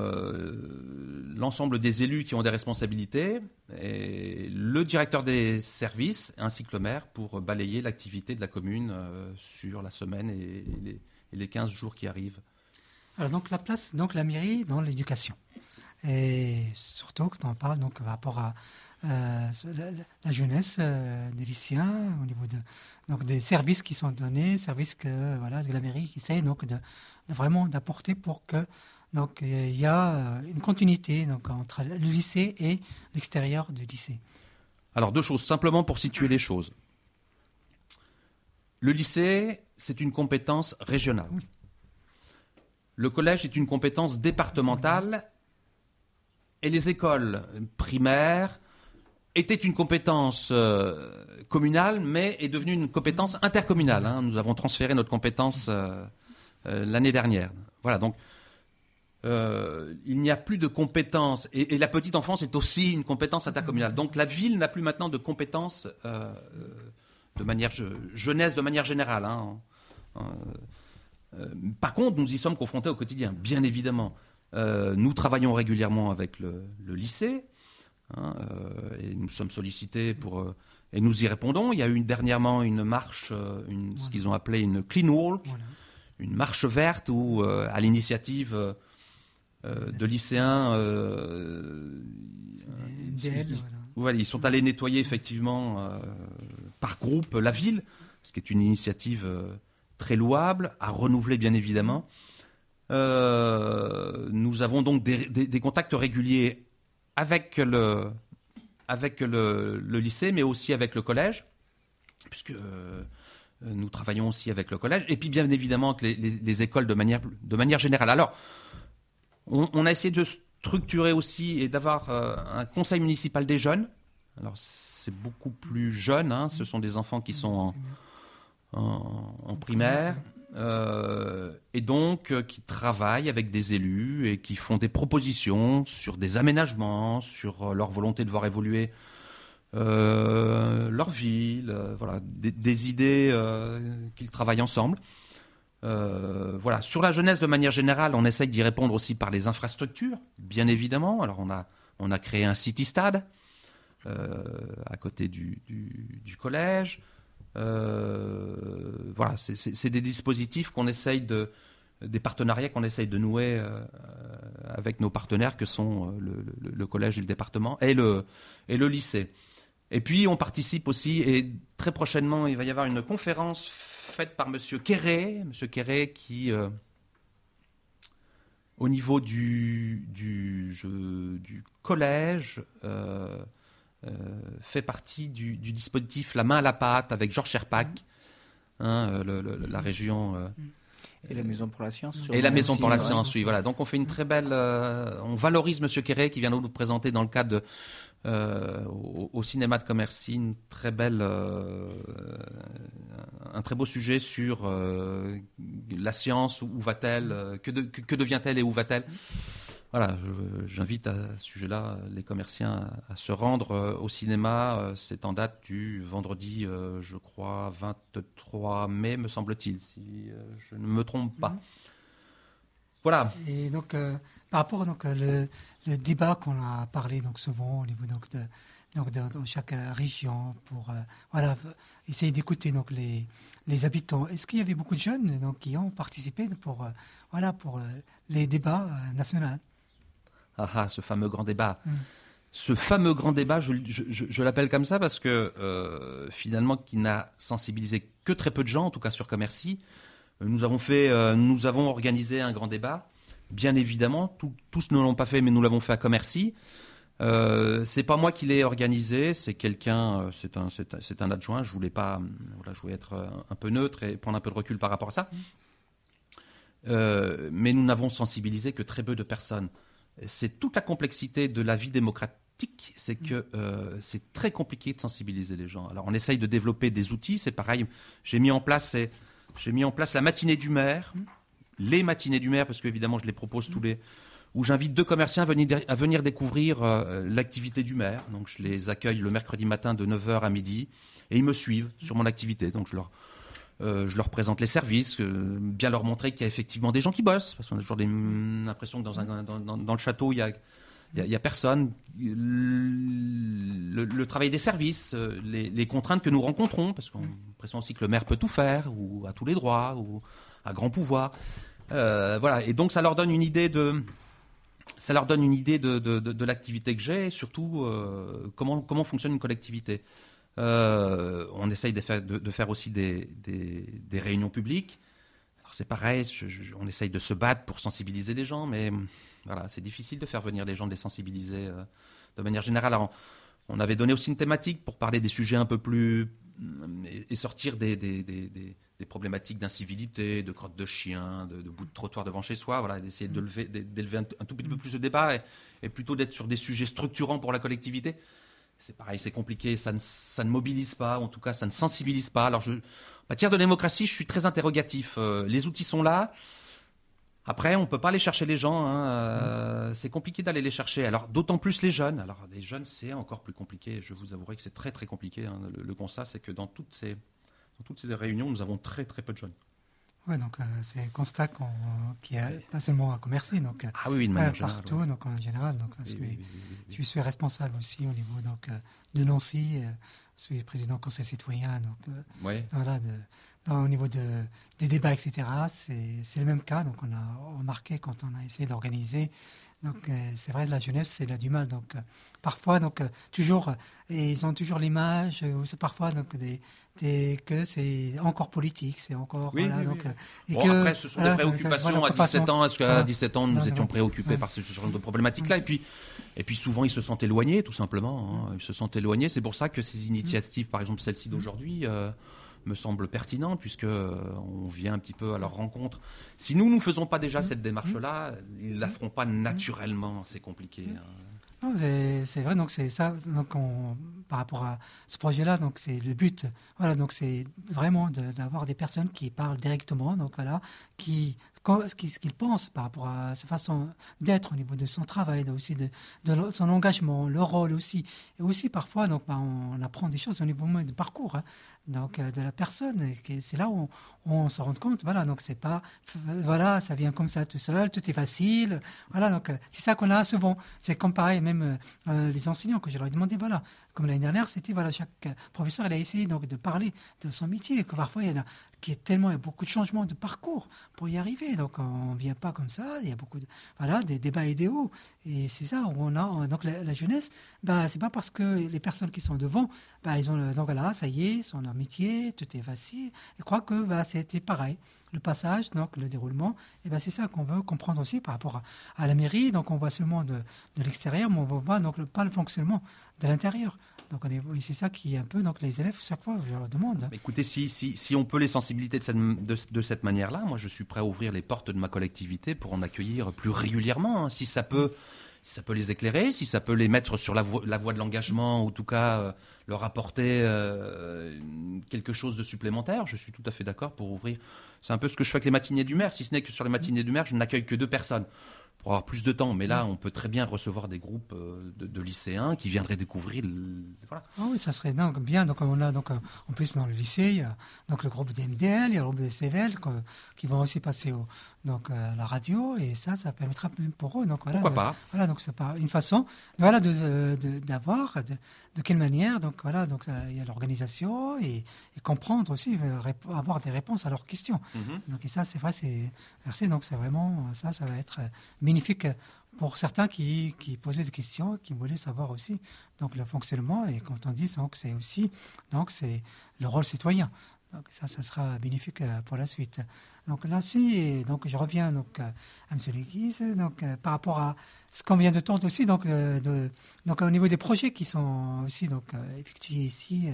euh, l'ensemble des élus qui ont des responsabilités, et le directeur des services ainsi que le maire pour balayer l'activité de la commune euh, sur la semaine et les, et les quinze jours qui arrivent. Alors donc la place, donc la mairie dans l'éducation. Et surtout quand on parle donc par rapport à euh, la, la jeunesse euh, des lycéens, au niveau de, donc des services qui sont donnés, services que voilà, de la mairie qui essaie donc de, de vraiment d'apporter pour que donc il y a une continuité donc entre le lycée et l'extérieur du lycée. Alors deux choses, simplement pour situer les choses. Le lycée, c'est une compétence régionale. Oui. Le collège est une compétence départementale et les écoles primaires étaient une compétence euh, communale, mais est devenue une compétence intercommunale. Hein. Nous avons transféré notre compétence euh, euh, l'année dernière. Voilà, donc euh, il n'y a plus de compétence, et, et la petite enfance est aussi une compétence intercommunale. Donc la ville n'a plus maintenant de compétences euh, de manière je, jeunesse de manière générale. Hein. Euh, par contre, nous y sommes confrontés au quotidien, bien évidemment. Euh, nous travaillons régulièrement avec le, le lycée, hein, euh, et nous sommes sollicités pour... Euh, et nous y répondons. Il y a eu dernièrement une marche, euh, une, voilà. ce qu'ils ont appelé une clean walk, voilà. une marche verte où, euh, à l'initiative euh, euh, de lycéens, euh, D L, ils, voilà. Voilà, ils sont allés nettoyer effectivement euh, par groupe la ville, ce qui est une initiative euh, très louable, à renouveler bien évidemment. Euh, nous avons donc des, des, des contacts réguliers avec le, avec le, le lycée, mais aussi avec le collège, puisque euh, nous travaillons aussi avec le collège, et puis bien évidemment avec les, les, les écoles de manière, de manière générale. Alors, on, on a essayé de structurer aussi et d'avoir euh, un conseil municipal des jeunes. Alors, c'est beaucoup plus jeune, hein, ce sont des enfants qui sont en, en, en primaire. Euh, et donc euh, qui travaillent avec des élus et qui font des propositions sur des aménagements, sur euh, leur volonté de voir évoluer euh, leur ville, euh, voilà, des, des idées euh, qu'ils travaillent ensemble. Euh, voilà. Sur la jeunesse, de manière générale, on essaye d'y répondre aussi par les infrastructures, bien évidemment. Alors on a, on a créé un city-stade euh, à côté du, du, du collège. Euh, voilà, c'est, c'est, c'est des dispositifs qu'on essaye de, des partenariats qu'on essaye de nouer euh, avec nos partenaires que sont le, le, le collège et le département et le, et le lycée. Et puis on participe aussi, et très prochainement il va y avoir une conférence faite par Monsieur Quéré, Monsieur Quéré qui, euh, au niveau du, du, je, du collège, euh, Euh, fait partie du, du dispositif La main à la pâte avec Georges Sherpak, mmh. hein, le, le, la région. Euh, et la Maison pour la Science. Et la Maison pour la Science, oui, voilà. Donc on fait une très belle. Euh, on valorise Monsieur Quéré qui vient nous présenter dans le cadre de, euh, au, au cinéma de Commercy une très belle, euh, un très beau sujet sur euh, la science, où va-t-elle, euh, que, de, que, que devient-elle et où va-t-elle. Voilà, je, j'invite à ce sujet-là les commerciants à, à se rendre euh, au cinéma. C'est en date du vendredi, euh, je crois, vingt-trois mai, me semble-t-il, si euh, je ne me trompe pas. Mmh. Voilà. Et donc, euh, par rapport donc le, le débat qu'on a parlé donc souvent au niveau donc de donc de, dans chaque région pour euh, voilà essayer d'écouter donc les les habitants. Est-ce qu'il y avait beaucoup de jeunes donc qui ont participé pour euh, voilà pour euh, les débats euh, nationaux? Ah ah, ce fameux grand débat. Mmh. Ce fameux grand débat, je, je, je, je l'appelle comme ça parce que euh, finalement, qui n'a sensibilisé que très peu de gens, en tout cas sur Commercy. Nous avons fait, euh, nous avons organisé un grand débat. Bien évidemment, tout, tous ne l'ont pas fait, mais nous l'avons fait à Commercy. Euh, c'est pas moi qui l'ai organisé, c'est quelqu'un, c'est un, c'est un, c'est un adjoint. Je voulais pas, voilà, je voulais être un, un peu neutre et prendre un peu de recul par rapport à ça. Mmh. Euh, mais nous n'avons sensibilisé que très peu de personnes. C'est toute la complexité de la vie démocratique, c'est que euh, c'est très compliqué de sensibiliser les gens. Alors on essaye de développer des outils, c'est pareil. J'ai mis en place, c'est, j'ai mis en place la matinée du maire, les matinées du maire, parce qu'évidemment je les propose tous les, où j'invite deux commerçants à venir, à venir découvrir euh, l'activité du maire. Donc je les accueille le mercredi matin de neuf heures à midi et ils me suivent sur mon activité. Donc je leur Euh, je leur présente les services, euh, bien leur montrer qu'il y a effectivement des gens qui bossent, parce qu'on a toujours des, l'impression que dans, un, dans, dans, dans le château, il y a, il y a, il y a personne. Le, le travail des services, euh, les, les contraintes que nous rencontrons, parce qu'on a l'impression aussi que le maire peut tout faire, ou a tous les droits, ou a grand pouvoir. Euh, voilà. Et donc ça leur donne une idée de, ça leur donne une idée de, de, de, de l'activité que j'ai, et surtout euh, comment, comment fonctionne une collectivité. Euh, on essaye de faire, de, de faire aussi des, des, des réunions publiques. Alors c'est pareil, je, je, on essaye de se battre pour sensibiliser les gens, mais voilà, c'est difficile de faire venir les gens, de les sensibiliser euh, de manière générale. Alors, on avait donné aussi une thématique pour parler des sujets un peu plus et, et sortir des, des, des, des, des problématiques d'incivilité, de crottes de chien, de, de bout de trottoir devant chez soi. Voilà, d'essayer de lever, d'élever un, un tout petit peu plus le débat et, et plutôt d'être sur des sujets structurants pour la collectivité. C'est pareil, c'est compliqué, ça ne, ça ne mobilise pas, en tout cas ça ne sensibilise pas. Alors je, en matière de démocratie, je suis très interrogatif. Euh, les outils sont là. Après, on ne peut pas aller chercher les gens. Hein. Euh, c'est compliqué d'aller les chercher. Alors d'autant plus les jeunes. Alors les jeunes, c'est encore plus compliqué. Je vous avouerai que c'est très très compliqué. Hein. Le, le constat, c'est que dans toutes ces, dans toutes ces réunions, nous avons très très peu de jeunes. Ouais, donc euh, c'est un constat qu'on, qui a pas seulement à commercer, donc ah oui, oui de manière euh, partout, générale, ouais. donc en général, donc oui, je, oui, oui, oui, oui. je suis responsable aussi au niveau donc euh, de Nancy, euh, je suis président du Conseil citoyen, donc euh, ouais. voilà, de, dans, au niveau de, des débats, et cetera. C'est, c'est le même cas, donc on a remarqué quand on a essayé d'organiser. Donc euh, c'est vrai, la jeunesse, elle a du mal. Donc euh, parfois, donc euh, toujours, euh, et ils ont toujours l'image, euh, c'est parfois donc des, des que c'est encore politique, c'est encore oui, voilà, oui, donc oui. euh, et bon, que après ce sont voilà, des préoccupations voilà, à dix-sept ans. Est-ce qu'à voilà. dix-sept ans nous non, étions non, préoccupés ouais. par ce genre de problématiques-là et puis et puis souvent ils se sentent éloignés tout simplement. Hein. Ils se sentent éloignés. C'est pour ça que ces initiatives, par exemple celle-ci d'aujourd'hui. Euh, me semble pertinent puisque euh, on vient un petit peu à leur rencontre. Si nous nous faisons pas déjà cette démarche-là, ils la feront pas naturellement. C'est compliqué. Hein. Non, c'est, c'est vrai. Donc c'est ça. Donc on, par rapport à ce projet-là, donc c'est le but. Voilà. Donc c'est vraiment de, d'avoir des personnes qui parlent directement. Donc voilà, qui ce qu'ils pensent par rapport à sa façon d'être au niveau de son travail, aussi de, de son engagement, le rôle aussi. Et aussi parfois, donc, bah, on apprend des choses au niveau de parcours, hein, donc de la personne. Et c'est là où on, on se rend compte, voilà, donc c'est pas, voilà, ça vient comme ça tout seul, tout est facile. Voilà, donc c'est ça qu'on a souvent. C'est comme pareil, même euh, les enseignants que je leur ai demandé, voilà, comme l'année dernière, c'était, voilà, chaque professeur, il a essayé donc de parler de son métier, que parfois il y en a qui est tellement, il y a beaucoup de changements de parcours pour y arriver. Donc on ne vient pas comme ça, il y a beaucoup de, voilà, des débats idéaux. Et c'est ça, où on a, donc la, la jeunesse, bah, c'est pas parce que les personnes qui sont devant, bah, ils ont, donc là, ça y est, sont leur métier, tout est facile. Je crois que bah, c'était pareil. Le passage, donc le déroulement, et ben c'est ça qu'on veut comprendre aussi par rapport à, à la mairie. Donc on voit seulement de, de l'extérieur, mais on ne voit donc le, pas le fonctionnement de l'intérieur. Donc on est, c'est ça qui est un peu, donc les élèves, chaque fois, je leur demande. Écoutez, si, si, si on peut les sensibiliser de cette, de, de cette manière-là, moi je suis prêt à ouvrir les portes de ma collectivité pour en accueillir plus régulièrement. Hein, si ça peut, si ça peut les éclairer, si ça peut les mettre sur la voie, la voie de l'engagement, ou en tout cas euh, leur apporter euh, quelque chose de supplémentaire, je suis tout à fait d'accord pour ouvrir. C'est un peu ce que je fais avec les matinées du maire, si ce n'est que sur les matinées du maire, je n'accueille que deux personnes. Pour avoir plus de temps, mais là, on peut très bien recevoir des groupes de, de lycéens qui viendraient découvrir. Le, voilà. Ah oui, ça serait donc bien. Donc on a donc en plus dans le lycée, il y a donc le groupe des M D L, il y a le groupe des C V L qui vont aussi passer au, donc à la radio, et ça, ça permettra même pour eux. Donc voilà. Pourquoi de, pas. Voilà, donc c'est pas une façon, voilà, de, de d'avoir de, de quelle manière. Donc voilà, donc il y a l'organisation et, et comprendre aussi, avoir des réponses à leurs questions. Mm-hmm. Donc et ça, c'est vrai, c'est merci. Donc c'est vraiment ça, ça va être magnifique pour certains qui, qui posaient des questions, qui voulaient savoir aussi donc le fonctionnement, et quand on dit donc c'est aussi donc c'est le rôle citoyen. Donc ça, ça sera bénéfique pour la suite. Donc là, si donc je reviens donc à M. Léguise, donc par rapport à ce qu'on vient de tenter aussi, donc de, donc au niveau des projets qui sont aussi donc effectués ici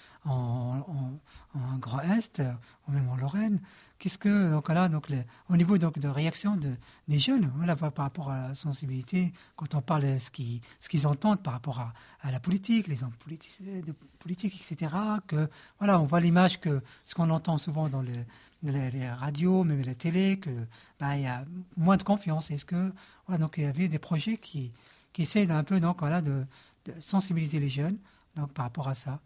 en, en, en Grand Est, ou même en Lorraine. Qu'est-ce que donc là donc les, au niveau donc de réaction de, des jeunes, voilà, par, par rapport à la sensibilité, quand on parle de ce qu'ils ce qu'ils entendent par rapport à, à la politique, les hommes politiques, de politique, et cetera. Que voilà, on voit l'image que ce qu'on entend souvent dans les, les, les radios, même la télé, que bah, il y a moins de confiance. Est-ce que voilà, donc il y avait des projets qui qui essaient d'un peu donc voilà de, de sensibiliser les jeunes donc par rapport à ça.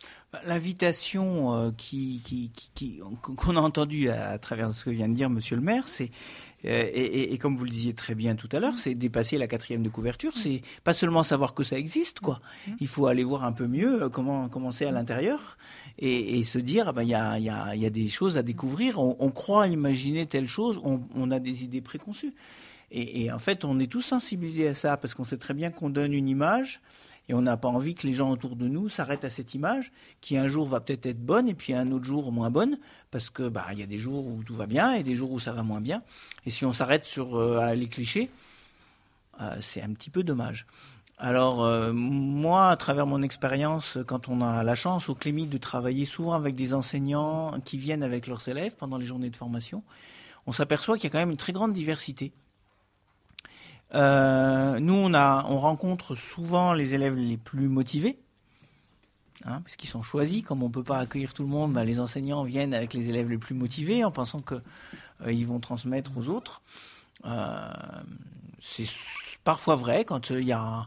L'invitation euh, qui, qui, qui, qui, qu'on a entendue à, à travers ce que vient de dire Monsieur le maire, c'est euh, et, et, et comme vous le disiez très bien tout à l'heure, c'est dépasser la quatrième de couverture. C'est pas seulement savoir que ça existe, quoi. Il faut aller voir un peu mieux comment comment c'est à l'intérieur et, et se dire ah ben il y a il y a il y a des choses à découvrir. On, on croit imaginer telle chose, on, on a des idées préconçues. Et, et en fait, on est tous sensibilisés à ça parce qu'on sait très bien qu'on donne une image. Et on n'a pas envie que les gens autour de nous s'arrêtent à cette image, qui un jour va peut-être être bonne, et puis un autre jour moins bonne, parce que bah il y a des jours où tout va bien, et des jours où ça va moins bien. Et si on s'arrête sur euh, les clichés, euh, c'est un petit peu dommage. Alors euh, moi, à travers mon expérience, quand on a la chance au Clémy de travailler souvent avec des enseignants qui viennent avec leurs élèves pendant les journées de formation, on s'aperçoit qu'il y a quand même une très grande diversité. Euh, nous, on, a, on rencontre souvent les élèves les plus motivés, hein, parce qu'ils sont choisis. Comme on ne peut pas accueillir tout le monde, bah, les enseignants viennent avec les élèves les plus motivés en pensant qu'ils euh, vont transmettre aux autres. Euh, c'est parfois vrai quand il euh, y a,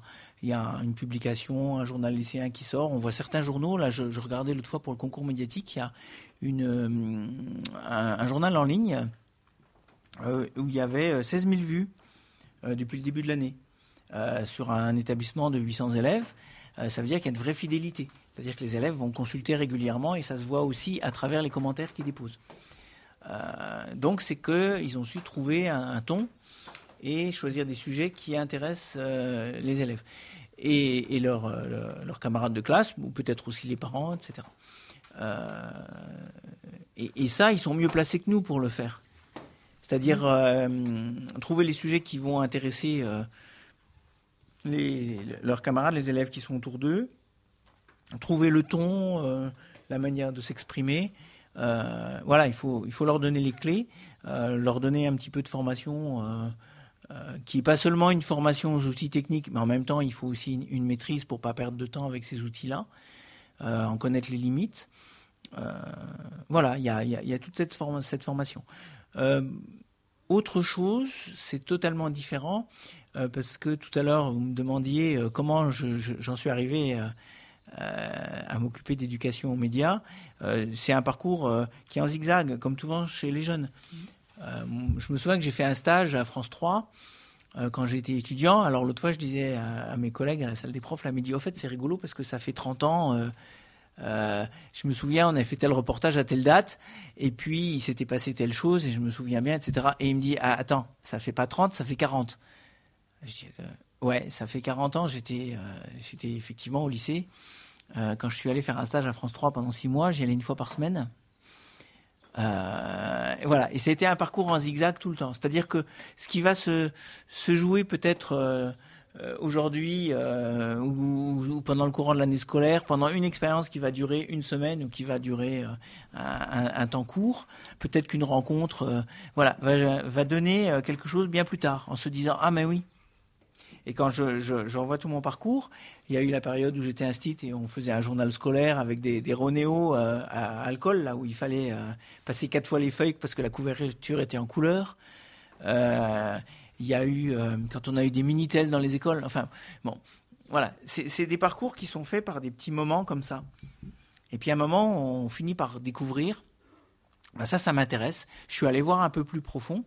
il y a une publication, un journal lycéen qui sort. On voit certains journaux. Là, je, je regardais l'autre fois pour le concours médiatique, il y a une, un, un journal en ligne euh, où il y avait seize mille vues euh, depuis le début de l'année euh, sur un établissement de huit cents élèves. Euh, ça veut dire qu'il y a une vraie fidélité. C'est-à-dire que les élèves vont consulter régulièrement et ça se voit aussi à travers les commentaires qu'ils déposent. Euh, donc c'est qu'ils ont su trouver un, un ton et choisir des sujets qui intéressent euh, les élèves et, et leurs leur, leur camarades de classe, ou peut-être aussi les parents, et cetera. Euh, et, et ça, ils sont mieux placés que nous pour le faire. C'est-à-dire euh, trouver les sujets qui vont intéresser euh, les, leurs camarades, les élèves qui sont autour d'eux, trouver le ton, euh, la manière de s'exprimer. Euh, voilà, il faut, il faut leur donner les clés, euh, leur donner un petit peu de formation euh, euh, qui n'est pas seulement une formation aux outils techniques, mais en même temps, il faut aussi une, une maîtrise pour ne pas perdre de temps avec ces outils-là, euh, en connaître les limites. Euh, voilà, il y a, y, a, y a toute cette, forme, cette formation. Euh, autre chose, c'est totalement différent, euh, parce que tout à l'heure, vous me demandiez euh, comment je, je, j'en suis arrivé à... Euh, à m'occuper d'éducation aux médias. Euh, c'est un parcours euh, qui est en zigzag, comme souvent chez les jeunes. Euh, je me souviens que j'ai fait un stage à France trois euh, quand j'étais étudiant. Alors l'autre fois, je disais à, à mes collègues à la salle des profs, là, ils m'ont dit, au fait, c'est rigolo parce que ça fait trente ans. Euh, euh, je me souviens, on avait fait tel reportage à telle date, et puis il s'était passé telle chose, et je me souviens bien, et cetera. Et il me dit, ah, attends, ça fait pas trente, ça fait quarante. Je dis, euh, ouais, ça fait quarante ans, j'étais, euh, j'étais effectivement au lycée. Euh, quand je suis allé faire un stage à France trois pendant six mois, j'y allais une fois par semaine. Euh, et voilà, et ça a été un parcours en zigzag tout le temps. C'est-à-dire que ce qui va se, se jouer peut-être euh, euh, aujourd'hui euh, ou, ou pendant le courant de l'année scolaire, pendant une expérience qui va durer une semaine ou qui va durer euh, un, un, un temps court, peut-être qu'une rencontre euh, voilà, va, va donner euh, quelque chose bien plus tard, en se disant « Ah mais oui ». Et quand je, je, je revois tout mon parcours, il y a eu la période où j'étais instit et on faisait un journal scolaire avec des, des Ronéo euh, à alcool, là où il fallait euh, passer quatre fois les feuilles parce que la couverture était en couleur. Euh, il y a eu, euh, quand on a eu des Minitel dans les écoles, enfin, bon, voilà. C'est, c'est des parcours qui sont faits par des petits moments comme ça. Et puis à un moment, on finit par découvrir, ben ça, ça m'intéresse. Je suis allé voir un peu plus profond.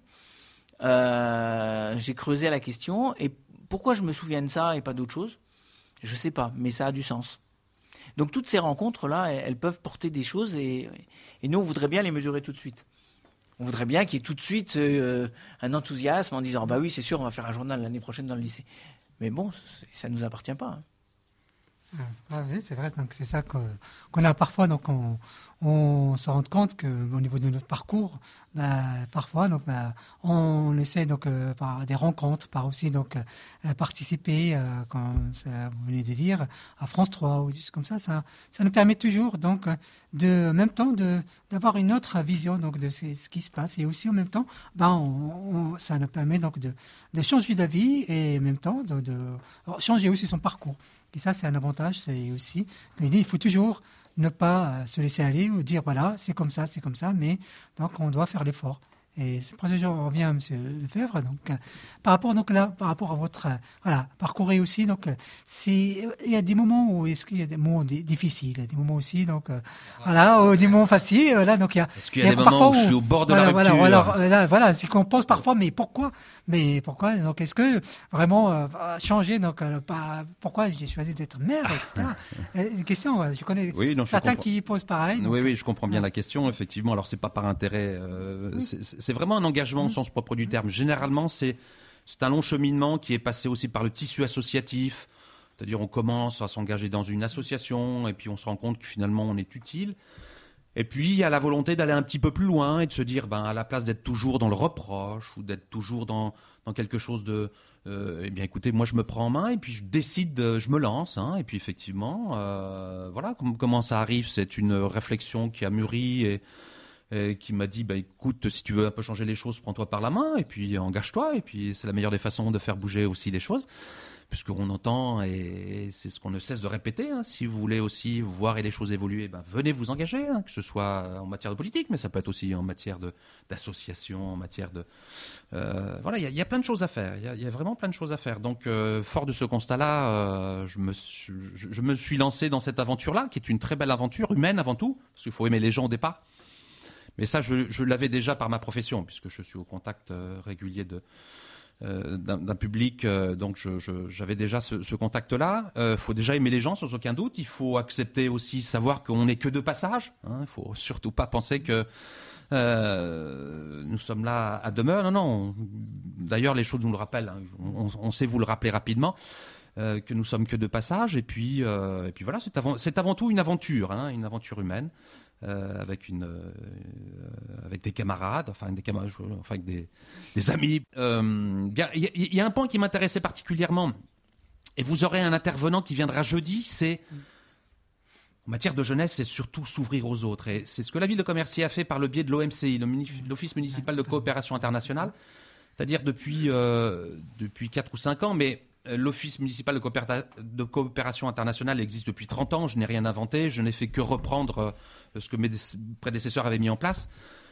Euh, j'ai creusé la question et pourquoi je me souviens de ça et pas d'autre chose ? Je ne sais pas, mais ça a du sens. Donc toutes ces rencontres-là, elles, elles peuvent porter des choses et, et nous, on voudrait bien les mesurer tout de suite. On voudrait bien qu'il y ait tout de suite euh, un enthousiasme en disant « bah oui, c'est sûr, on va faire un journal l'année prochaine dans le lycée ». Mais bon, ça ne nous appartient pas. Hein. Ah oui, c'est vrai. Donc c'est ça que, qu'on a parfois. Donc on, on se rend compte que au niveau de notre parcours, bah, parfois donc bah, on essaie donc euh, par des rencontres, par aussi donc euh, participer, euh, comme ça, vous venez de dire, à France trois ou juste comme ça. Ça, ça nous permet toujours donc de, en même temps de d'avoir une autre vision donc de ce, ce qui se passe et aussi en même temps, bah, on, on, ça nous permet donc de, de changer d'avis et en même temps de, de changer aussi son parcours. Et ça, c'est un avantage. C'est aussi, il dit, il faut toujours ne pas se laisser aller ou dire, voilà, c'est comme ça, c'est comme ça, mais donc on doit faire l'effort. Et c'est pour ça que je reviens à M. Lefebvre. Donc, euh, par rapport donc là, par rapport à votre euh, voilà parcours aussi, donc euh, c'est il y a des moments où est-ce qu'il y a des moments d- difficiles, il y a des moments aussi donc euh, voilà, ou des moments faciles. Euh, là, donc il y a. Est-ce qu'il y a, il y a des moments où, où je suis au bord de voilà, la rupture. Voilà, voilà, là, voilà, c'est qu'on pense parfois, mais pourquoi, mais pourquoi donc est-ce que vraiment euh, changer donc euh, pas, pourquoi j'ai choisi d'être maire, et cetera. Une question, je connais oui, non, certains je qui posent pareil. Donc, oui, oui, je comprends bien ouais. la question. Effectivement, alors c'est pas par intérêt. Euh, oui. c'est, c'est vraiment un engagement mmh. au sens propre du terme. Généralement, c'est, c'est un long cheminement qui est passé aussi par le tissu associatif. C'est-à-dire, on commence à s'engager dans une association et puis on se rend compte que finalement, on est utile. Et puis, il y a la volonté d'aller un petit peu plus loin et de se dire, ben, à la place d'être toujours dans le reproche ou d'être toujours dans, dans quelque chose de... Euh, eh bien, écoutez, moi, je me prends en main et puis je décide, de, je me lance. Hein, et puis, effectivement, euh, voilà, com- comment ça arrive, c'est une réflexion qui a mûri et... Et qui m'a dit, bah, écoute, si tu veux un peu changer les choses, prends-toi par la main et puis engage-toi. Et puis c'est la meilleure des façons de faire bouger aussi les choses. puisqu'on entend, et c'est ce qu'on ne cesse de répéter, hein, si vous voulez aussi voir et les choses évoluer, ben, venez vous engager, hein, que ce soit en matière de politique, mais ça peut être aussi en matière de, d'association, en matière de... Euh, voilà, il y, y a plein de choses à faire, il y, y a vraiment plein de choses à faire. Donc, euh, fort de ce constat-là, euh, je, me, je, je me suis lancé dans cette aventure-là, qui est une très belle aventure, humaine avant tout, parce qu'il faut aimer les gens au départ. Mais ça, je, je l'avais déjà par ma profession, puisque je suis au contact euh, régulier de... Euh, d'un, d'un public, euh, donc je, je, j'avais déjà ce, ce contact-là. Il euh, faut déjà aimer les gens, sans aucun doute. Il faut accepter aussi, savoir qu'on n'est que de passage. Il hein, ne faut surtout pas penser que euh, nous sommes là à demeure. Non, non. D'ailleurs, les choses nous le rappellent. Hein. On, on sait vous le rappeler rapidement. Euh, que nous sommes que de passage. Et puis, euh, et puis voilà, c'est avant, c'est avant tout une aventure, hein, une aventure humaine. Euh, avec une, euh, avec des camarades, enfin des camarades, enfin avec des, des amis. Il euh, y, y, y a un point qui m'intéressait particulièrement, et vous aurez un intervenant qui viendra jeudi. C'est en matière de jeunesse, c'est surtout s'ouvrir aux autres, et c'est ce que la ville de Commercy a fait par le biais de l'O M C I, l'Office municipal de coopération internationale, c'est-à-dire depuis euh, depuis quatre ou cinq ans, mais l'Office municipal de, coopéra- de coopération internationale existe depuis trente ans. Je n'ai rien inventé. Je n'ai fait que reprendre euh, ce que mes prédécesseurs avaient mis en place.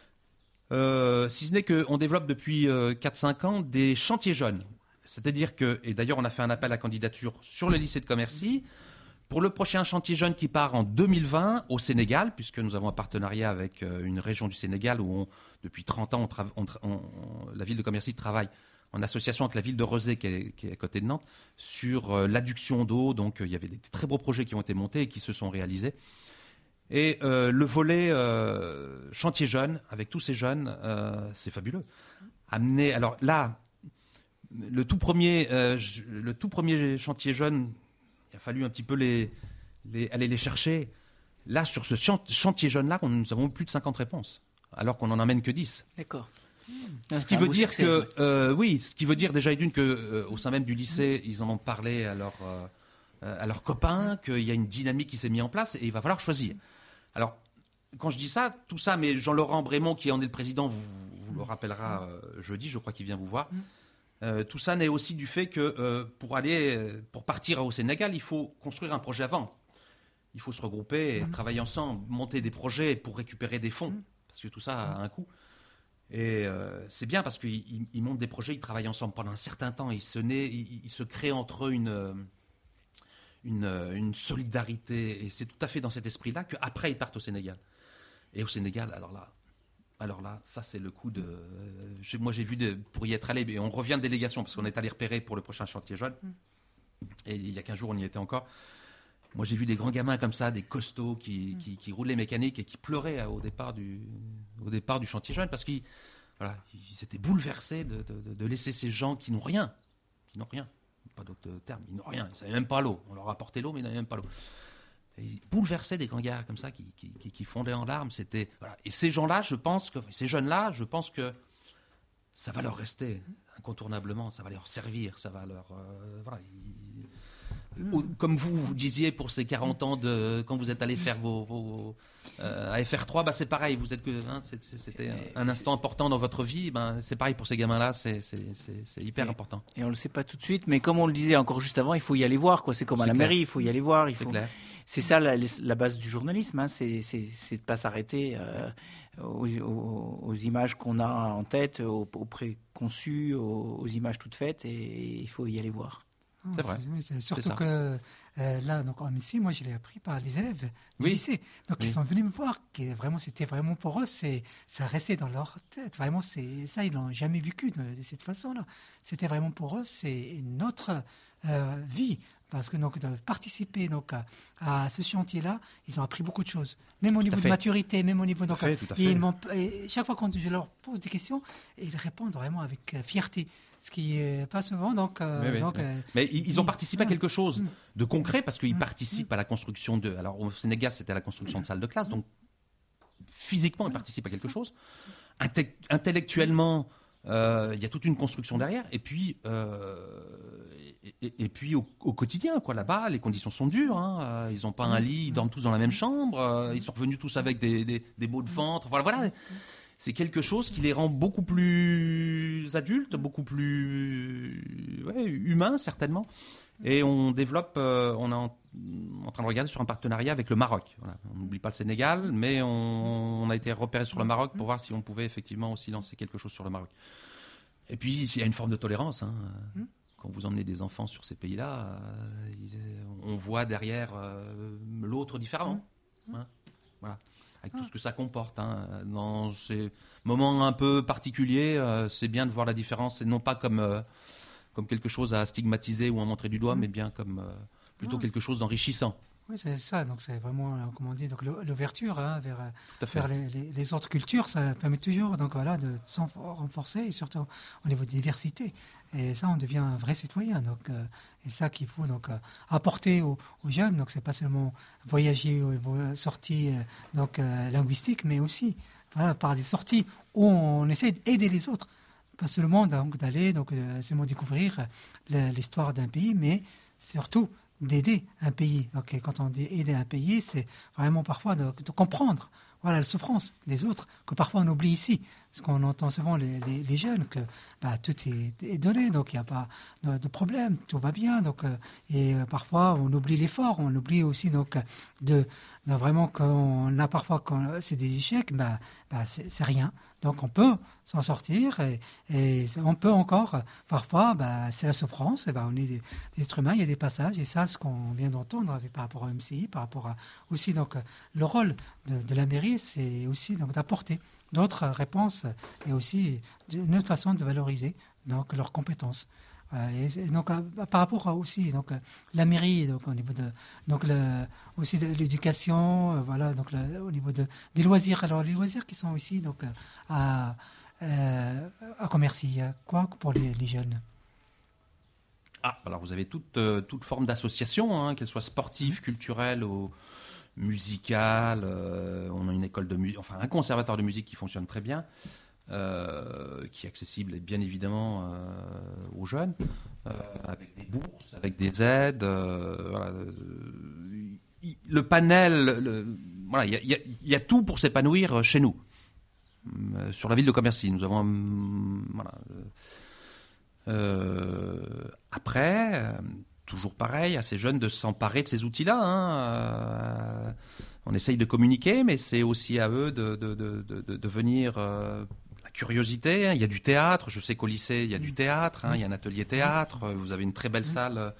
Euh, si ce n'est qu'on développe depuis euh, quatre cinq ans des chantiers jeunes. C'est-à-dire que, et d'ailleurs on a fait un appel à candidature sur le lycée de Commercy, pour le prochain chantier jeune qui part en deux mille vingt au Sénégal, puisque nous avons un partenariat avec euh, une région du Sénégal où on, depuis trente ans on tra- on tra- on, on, la ville de Commercy travaille en association avec la ville de Rezé, qui est, qui est à côté de Nantes, sur euh, l'adduction d'eau. Donc, euh, il y avait des très beaux projets qui ont été montés et qui se sont réalisés. Et euh, le volet euh, chantier jeune, avec tous ces jeunes, euh, c'est fabuleux. Amener, alors là, le tout premier, euh, le tout premier chantier jeune, il a fallu un petit peu les, les, aller les chercher. Là, sur ce chantier jeune-là, nous avons plus de cinquante réponses, alors qu'on n'en amène que dix. D'accord. Ce qui veut dire que, euh, oui, ce qui veut dire déjà d'une que, euh, au sein même du lycée, ils en ont parlé à, leur, euh, à leurs copains, qu'il y a une dynamique qui s'est mise en place et il va falloir choisir. Alors, quand je dis ça, tout ça, mais Jean-Laurent Brémond, qui en est le président, vous, vous le rappellera euh, jeudi, je crois qu'il vient vous voir. Euh, tout ça naît aussi du fait que euh, pour aller, pour partir au Sénégal, il faut construire un projet avant. Il faut se regrouper, et travailler ensemble, monter des projets pour récupérer des fonds, parce que tout ça a un coût. Et euh, c'est bien parce qu'ils ils montent des projets, ils travaillent ensemble pendant un certain temps, ils se, naît, ils, ils se créent entre eux une, une, une solidarité, et c'est tout à fait dans cet esprit-là qu'après ils partent au Sénégal. Et au Sénégal, alors là, alors là ça c'est le coup de... Euh, je, moi j'ai vu, de, pour y être allé, et on revient de délégation parce qu'on est allé repérer pour le prochain chantier jeune, et il y a quinze jours on y était encore. Moi, j'ai vu des grands gamins comme ça, des costauds qui, qui, qui roulaient mécanique et qui pleuraient au départ du, au départ du chantier jeune parce qu'ils voilà, ils étaient bouleversés de, de, de laisser ces gens qui n'ont rien, qui n'ont rien, pas d'autre terme, ils n'ont rien, ils ne savaient même pas l'eau. On leur a apporté l'eau, mais ils n'avaient même pas l'eau. Ils bouleversaient des grands gars comme ça qui, qui, qui, qui fondaient en larmes. C'était, voilà. Et ces gens-là, je pense que, ces jeunes-là, je pense que ça va leur rester incontournablement, ça va leur servir, ça va leur... Euh, voilà, ils, comme vous, vous disiez pour ces quarante ans de quand vous êtes allé faire vos, vos euh, à F R trois, bah c'est pareil. Vous êtes que hein, c'était un instant important dans votre vie. Ben c'est pareil pour ces gamins-là. C'est c'est hyper et, important. Et on le sait pas tout de suite, mais comme on le disait encore juste avant, il faut y aller voir. Quoi, c'est comme à la clair. mairie, il faut y aller voir. Il faut. C'est C'est ça la, la base du journalisme. Hein, c'est c'est de pas s'arrêter euh, aux, aux, aux images qu'on a en tête, aux, aux préconçus, aux, aux images toutes faites, et il faut y aller voir. C'est vrai. Oui, surtout que euh, là, donc en ici, moi, je l'ai appris par les élèves du oui. lycée. Donc, oui. ils sont venus me voir. Que vraiment, c'était vraiment pour eux, c'est ça restait dans leur tête. Vraiment, c'est ça, ils l'ont jamais vécu de, de cette façon-là. C'était vraiment pour eux, c'est notre euh, vie. Parce que donc de participer donc à, à ce chantier-là, ils ont appris beaucoup de choses, même au niveau de maturité, même au niveau donc tout à fait, tout à fait. Et ils chaque fois quand je leur pose des questions, ils répondent vraiment avec fierté, ce qui est pas souvent donc. Euh, oui, oui, donc oui. Euh, Mais ils ont participé à quelque chose mmh. de concret parce qu'ils mmh. participent à la construction de. Alors au Sénégal, c'était à la construction de salles de classe, donc physiquement, ils participent à quelque chose. Inte intellectuellement. Il euh, y a toute une construction derrière, et puis, euh, et, et, et puis au, au quotidien, quoi, là-bas, les conditions sont dures. Hein. Ils n'ont pas un lit, ils dorment tous dans la même chambre. Euh, ils sont revenus tous avec des, des, des maux de ventre. Voilà, voilà. C'est quelque chose qui les rend beaucoup plus adultes, beaucoup plus ouais, humains certainement. Et on développe, euh, on est en, en train de regarder sur un partenariat avec le Maroc. Voilà. On n'oublie pas le Sénégal, mais on, on a été repéré sur le Maroc pour voir si on pouvait effectivement aussi lancer quelque chose sur le Maroc. Et puis, il y a une forme de tolérance. Hein. Mmh. Quand vous emmenez des enfants sur ces pays-là, euh, ils, on voit derrière euh, l'autre différemment. Mmh. Hein. Voilà. Avec tout ce que ça comporte. Hein. Dans ces moments un peu particuliers, euh, c'est bien de voir la différence, et non pas comme, euh, comme quelque chose à stigmatiser ou à montrer du doigt, mmh. mais bien comme euh, plutôt ah, quelque chose d'enrichissant. Oui, c'est ça. Donc c'est vraiment, comment on dit, donc l'ouverture hein, vers, vers les, les, les autres cultures, ça permet toujours, donc voilà, de s'en renforcer, et surtout au niveau de diversité. Et ça, on devient un vrai citoyen. Donc, euh, et ça qu'il faut donc euh, apporter aux, aux jeunes. Donc c'est pas seulement voyager au niveau sorties euh, donc euh, linguistiques, mais aussi voilà par des sorties où on essaie d'aider les autres. Pas seulement donc d'aller donc euh, seulement découvrir l'histoire d'un pays, mais surtout d'aider un pays. Donc, quand on dit aider un pays, c'est vraiment parfois de, de comprendre voilà, la souffrance des autres, que parfois on oublie ici. Parce qu'on entend souvent les, les, les jeunes que bah, tout est, est donné, donc il n'y a pas de, de problème, tout va bien. Donc, euh, et euh, parfois on oublie l'effort, on oublie aussi donc, de, de vraiment qu'on a parfois, quand c'est des échecs, bah, bah, c'est, c'est rien. Donc on peut s'en sortir et, et on peut encore, parfois, bah, c'est la souffrance, et bah, on est des, des êtres humains, il y a des passages, et ça, ce qu'on vient d'entendre avec, par rapport à M C I, par rapport à aussi donc, le rôle de, de la mairie, c'est aussi donc, d'apporter d'autres réponses et aussi une autre façon de valoriser donc, leurs compétences. Euh, et donc, euh, par rapport à aussi donc, euh, la mairie, donc, au niveau de, donc, le, aussi de l'éducation, euh, voilà, donc, le, au niveau de, des loisirs. Alors, les loisirs qui sont aussi donc, à, euh, à Commercy, il y a quoi pour les, les jeunes? Ah, alors vous avez toute, euh, toute forme d'association, hein, qu'elle soit sportive, culturelle ou musicale. Euh, on a une école de musique, enfin un conservatoire de musique qui fonctionne très bien. Euh, qui est accessible bien évidemment euh, aux jeunes, euh, avec des bourses, avec des aides. Euh, voilà. Le panel, le, voilà, il y, y, y a tout pour s'épanouir chez nous, euh, sur la ville de Commercy. Nous avons, euh, voilà. Euh, après, euh, toujours pareil, à ces jeunes de s'emparer de ces outils-là. Hein, euh, on essaye de communiquer, mais c'est aussi à eux de, de, de, de, de venir. Euh, Curiosité, hein. Il y a du théâtre, je sais qu'au lycée il y a du théâtre, hein. Il y a un atelier théâtre, vous avez une très belle salle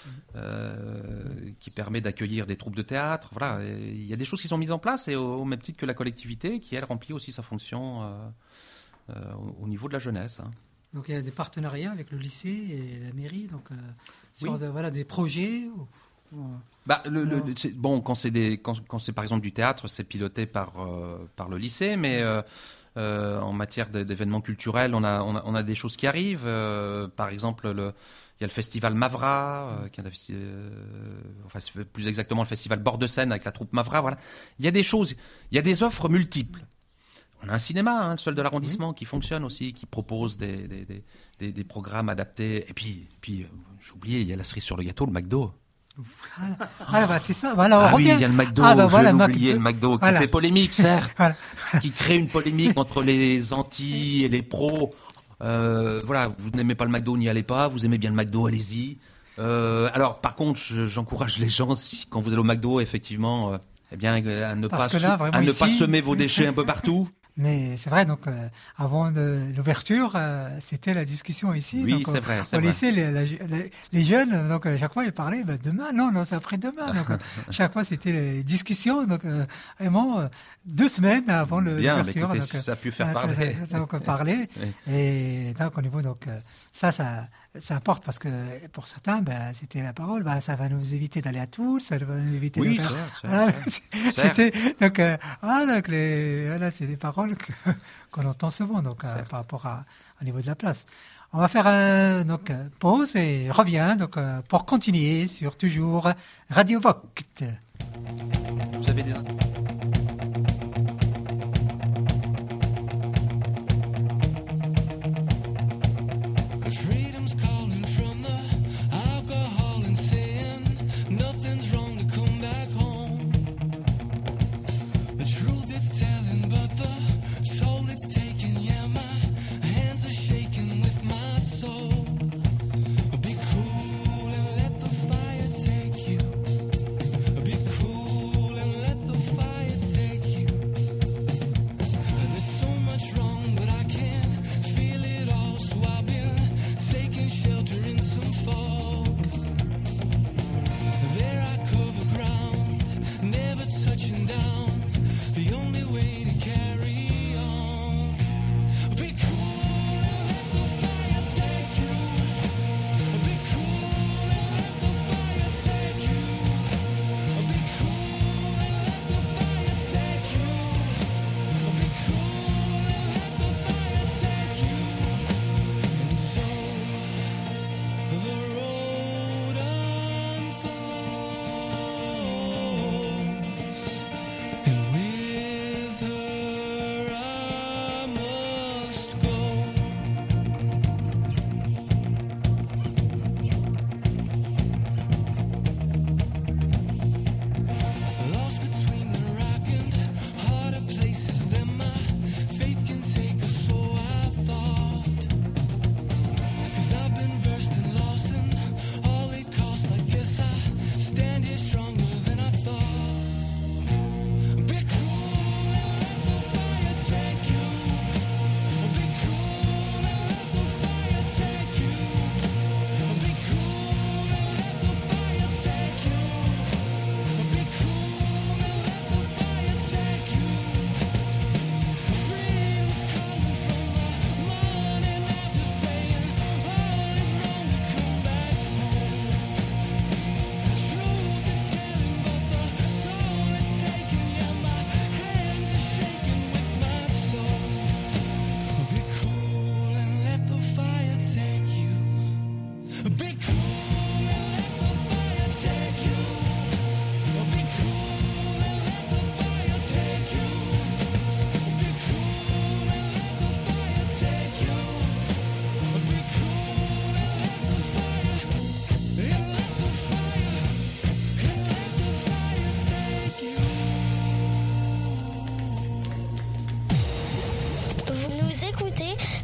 euh, qui permet d'accueillir des troupes de théâtre, voilà, et il y a des choses qui sont mises en place, et au, au même titre que la collectivité qui elle remplit aussi sa fonction euh, euh, au, au niveau de la jeunesse. Hein. Donc il y a des partenariats avec le lycée et la mairie, donc euh, sur oui. de, voilà, des projets ou, ou, bah, le, le, c'est, bon, quand c'est, des, quand, quand c'est par exemple du théâtre, c'est piloté par, euh, par le lycée, mais euh, Euh, en matière d'événements culturels, on a, on a, on a des choses qui arrivent. Euh, par exemple, le, il y a le festival Mavra, euh, qui est un, euh, enfin, plus exactement le festival Bord de Seine avec la troupe Mavra. Voilà. Il y a des choses, il y a des offres multiples. On a un cinéma, hein, le seul de l'arrondissement, qui fonctionne aussi, qui propose des, des, des, des, des programmes adaptés. Et puis, puis euh, j'ai oublié, il y a la cerise sur le gâteau, le McDo. Voilà. Ah bah c'est ça. Voilà, on ah revient. oui, il y a le McDo. Ah bah je voilà, l'ai oublié, McDo. le McDo qui voilà. fait polémique, certes, voilà. qui crée une polémique entre les anti et les pros. Euh, voilà, vous n'aimez pas le McDo, n'y allez pas. Vous aimez bien le McDo, allez-y. Euh, alors, par contre, je, j'encourage les gens, si, quand vous allez au McDo, effectivement, euh, eh bien, à ne, pas, là, à ne ici... pas semer vos déchets un peu partout. Mais c'est vrai, donc euh, avant de l'ouverture, euh, c'était la discussion ici. Oui, donc, c'est au, vrai. C'est au vrai. lycée, les, les, les jeunes, donc à chaque fois, ils parlaient bah, demain, non, non, c'est après-demain. Donc à chaque fois, c'était les discussions, donc euh, vraiment euh, deux semaines avant le, Bien, l'ouverture. Bien, donc ça a pu faire parler. Donc parler. Oui. Et donc au niveau, donc euh, ça, ça, ça apporte parce que pour certains, bah, c'était la parole, bah, ça va nous éviter d'aller à Tours, ça va nous éviter. Oui, donc, certes, voilà, certes. C'était donc, euh, ah, donc les, voilà, c'est des paroles que qu'on entend souvent donc euh, par rapport à au niveau de la place. On va faire euh, donc pause et revient donc euh, pour continuer sur toujours Radio Vogt. Vous avez des Be cool and let the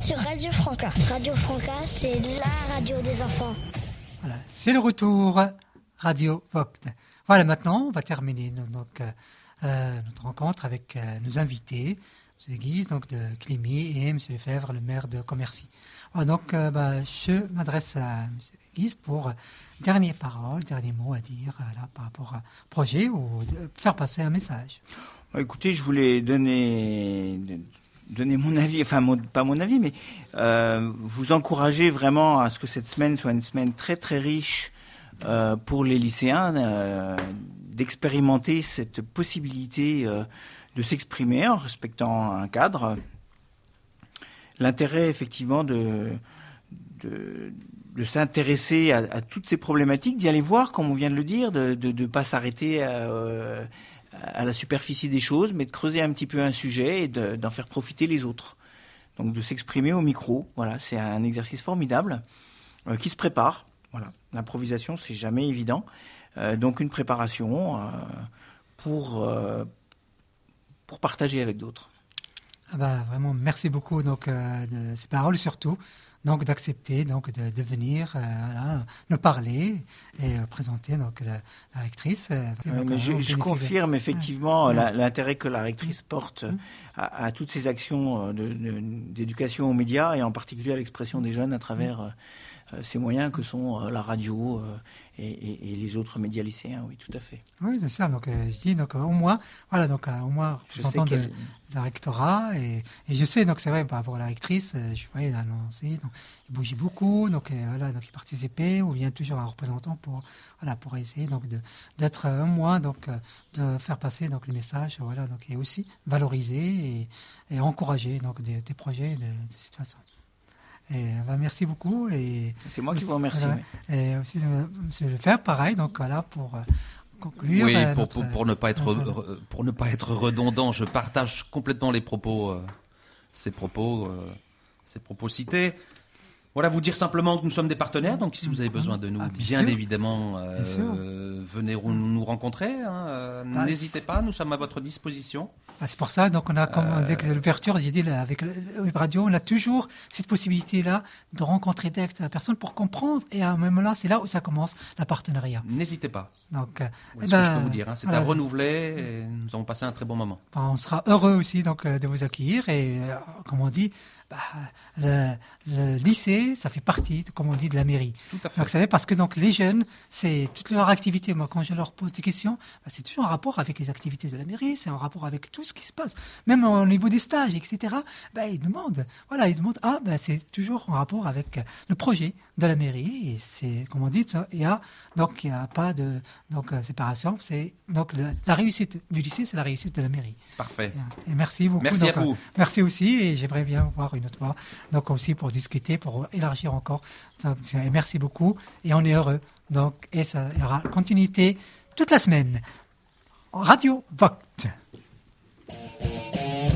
sur Radio Franca. Radio Franca, c'est la radio des enfants. Voilà, c'est le retour Radio Vogt. Voilà, maintenant, on va terminer donc, euh, notre rencontre avec euh, nos invités, M. Guise donc, de Clémy et M. Lefebvre, le maire de Commercy. Voilà, donc, euh, bah, je m'adresse à M. Guise pour euh, dernière parole, dernier mot à dire euh, là, par rapport au projet ou de faire passer un message. Écoutez, je voulais donner, donner mon avis, enfin mon, pas mon avis, mais euh, vous encourager vraiment à ce que cette semaine soit une semaine très très riche euh, pour les lycéens, euh, d'expérimenter cette possibilité euh, de s'exprimer en respectant un cadre. L'intérêt effectivement de, de, de s'intéresser à, à toutes ces problématiques, d'y aller voir, comme on vient de le dire, de ne pas s'arrêter à... Euh, à la superficie des choses, mais de creuser un petit peu un sujet et de, d'en faire profiter les autres. Donc de s'exprimer au micro, voilà, c'est un exercice formidable euh, qui se prépare. Voilà, l'improvisation, c'est jamais évident. Euh, donc une préparation euh, pour euh, pour partager avec d'autres. Ah bah, vraiment, merci beaucoup donc euh, de ces paroles surtout. Donc d'accepter donc de, de venir euh, voilà, nous parler et euh, présenter donc la, la rectrice. Euh, oui, donc, mais je, je confirme effectivement ouais. la, l'intérêt que la rectrice porte mmh. à, à toutes ces actions de, de, d'éducation aux médias et en particulier à l'expression des jeunes à travers mmh. euh, ces moyens que sont euh, la radio euh, et, et, et les autres médias lycéens. Oui, tout à fait. Oui, c'est ça. Donc euh, je dis donc au moins voilà donc euh, au moins représentant de, de la rectorat et, et je sais donc c'est vrai par rapport à la rectrice, euh, je voyais annoncer donc il bougeait beaucoup donc euh, voilà donc il participait ou bien toujours un représentant pour voilà pour essayer donc de d'être au moins donc euh, de faire passer donc le message voilà donc et aussi valoriser et, et encourager donc des, des projets de, de cette façon. Et, bah, merci beaucoup et c'est moi qui vous remercie. Voilà, oui. Et aussi M. Lefebvre pareil donc voilà pour euh, conclure. Oui, euh, pour, notre, pour, pour ne pas être notre... pour ne pas être redondant, je partage complètement les propos, euh, ces propos, euh, ces propos cités. Voilà, vous dire simplement que nous sommes des partenaires, donc si vous avez besoin de nous, ah, bien, bien évidemment, euh, bien venez nous rencontrer. Hein, euh, bah, n'hésitez pas, nous sommes à votre disposition. Ah, c'est pour ça, donc on a, comme euh... dès que l'ouverture, j'ai dit, là, avec le Web Radio, on a toujours cette possibilité-là de rencontrer direct la personne pour comprendre, et à même là, c'est là où ça commence, la partenariat. N'hésitez pas. Donc, euh, c'est eh ce ben, que je peux vous dire. Hein. C'est voilà. à renouveler, et nous avons passé un très bon moment. Enfin, on sera heureux aussi donc de vous accueillir, et euh, comme on dit, bah, le, le lycée, ça fait partie, comme on dit, de la mairie. Tout à fait. Donc, vous savez, parce que donc les jeunes, c'est toute leur activité. Moi, quand je leur pose des questions, bah, c'est toujours en rapport avec les activités de la mairie, c'est en rapport avec tout ce qui se passe, même au niveau des stages, et cetera. Bah, ils demandent, voilà, ils demandent, ah, bah, c'est toujours en rapport avec le projet de la mairie. Et c'est, comme on dit, il y a donc il y a pas de donc séparation. C'est donc le, la réussite du lycée, c'est la réussite de la mairie. Parfait. Et merci beaucoup. Merci donc, à vous. Merci aussi, et j'aimerais bien vous voir une autre fois, donc aussi pour discuter, pour élargir encore. Donc, merci beaucoup, et on est heureux. Donc, et ça y aura continuité toute la semaine. Radio Vogt.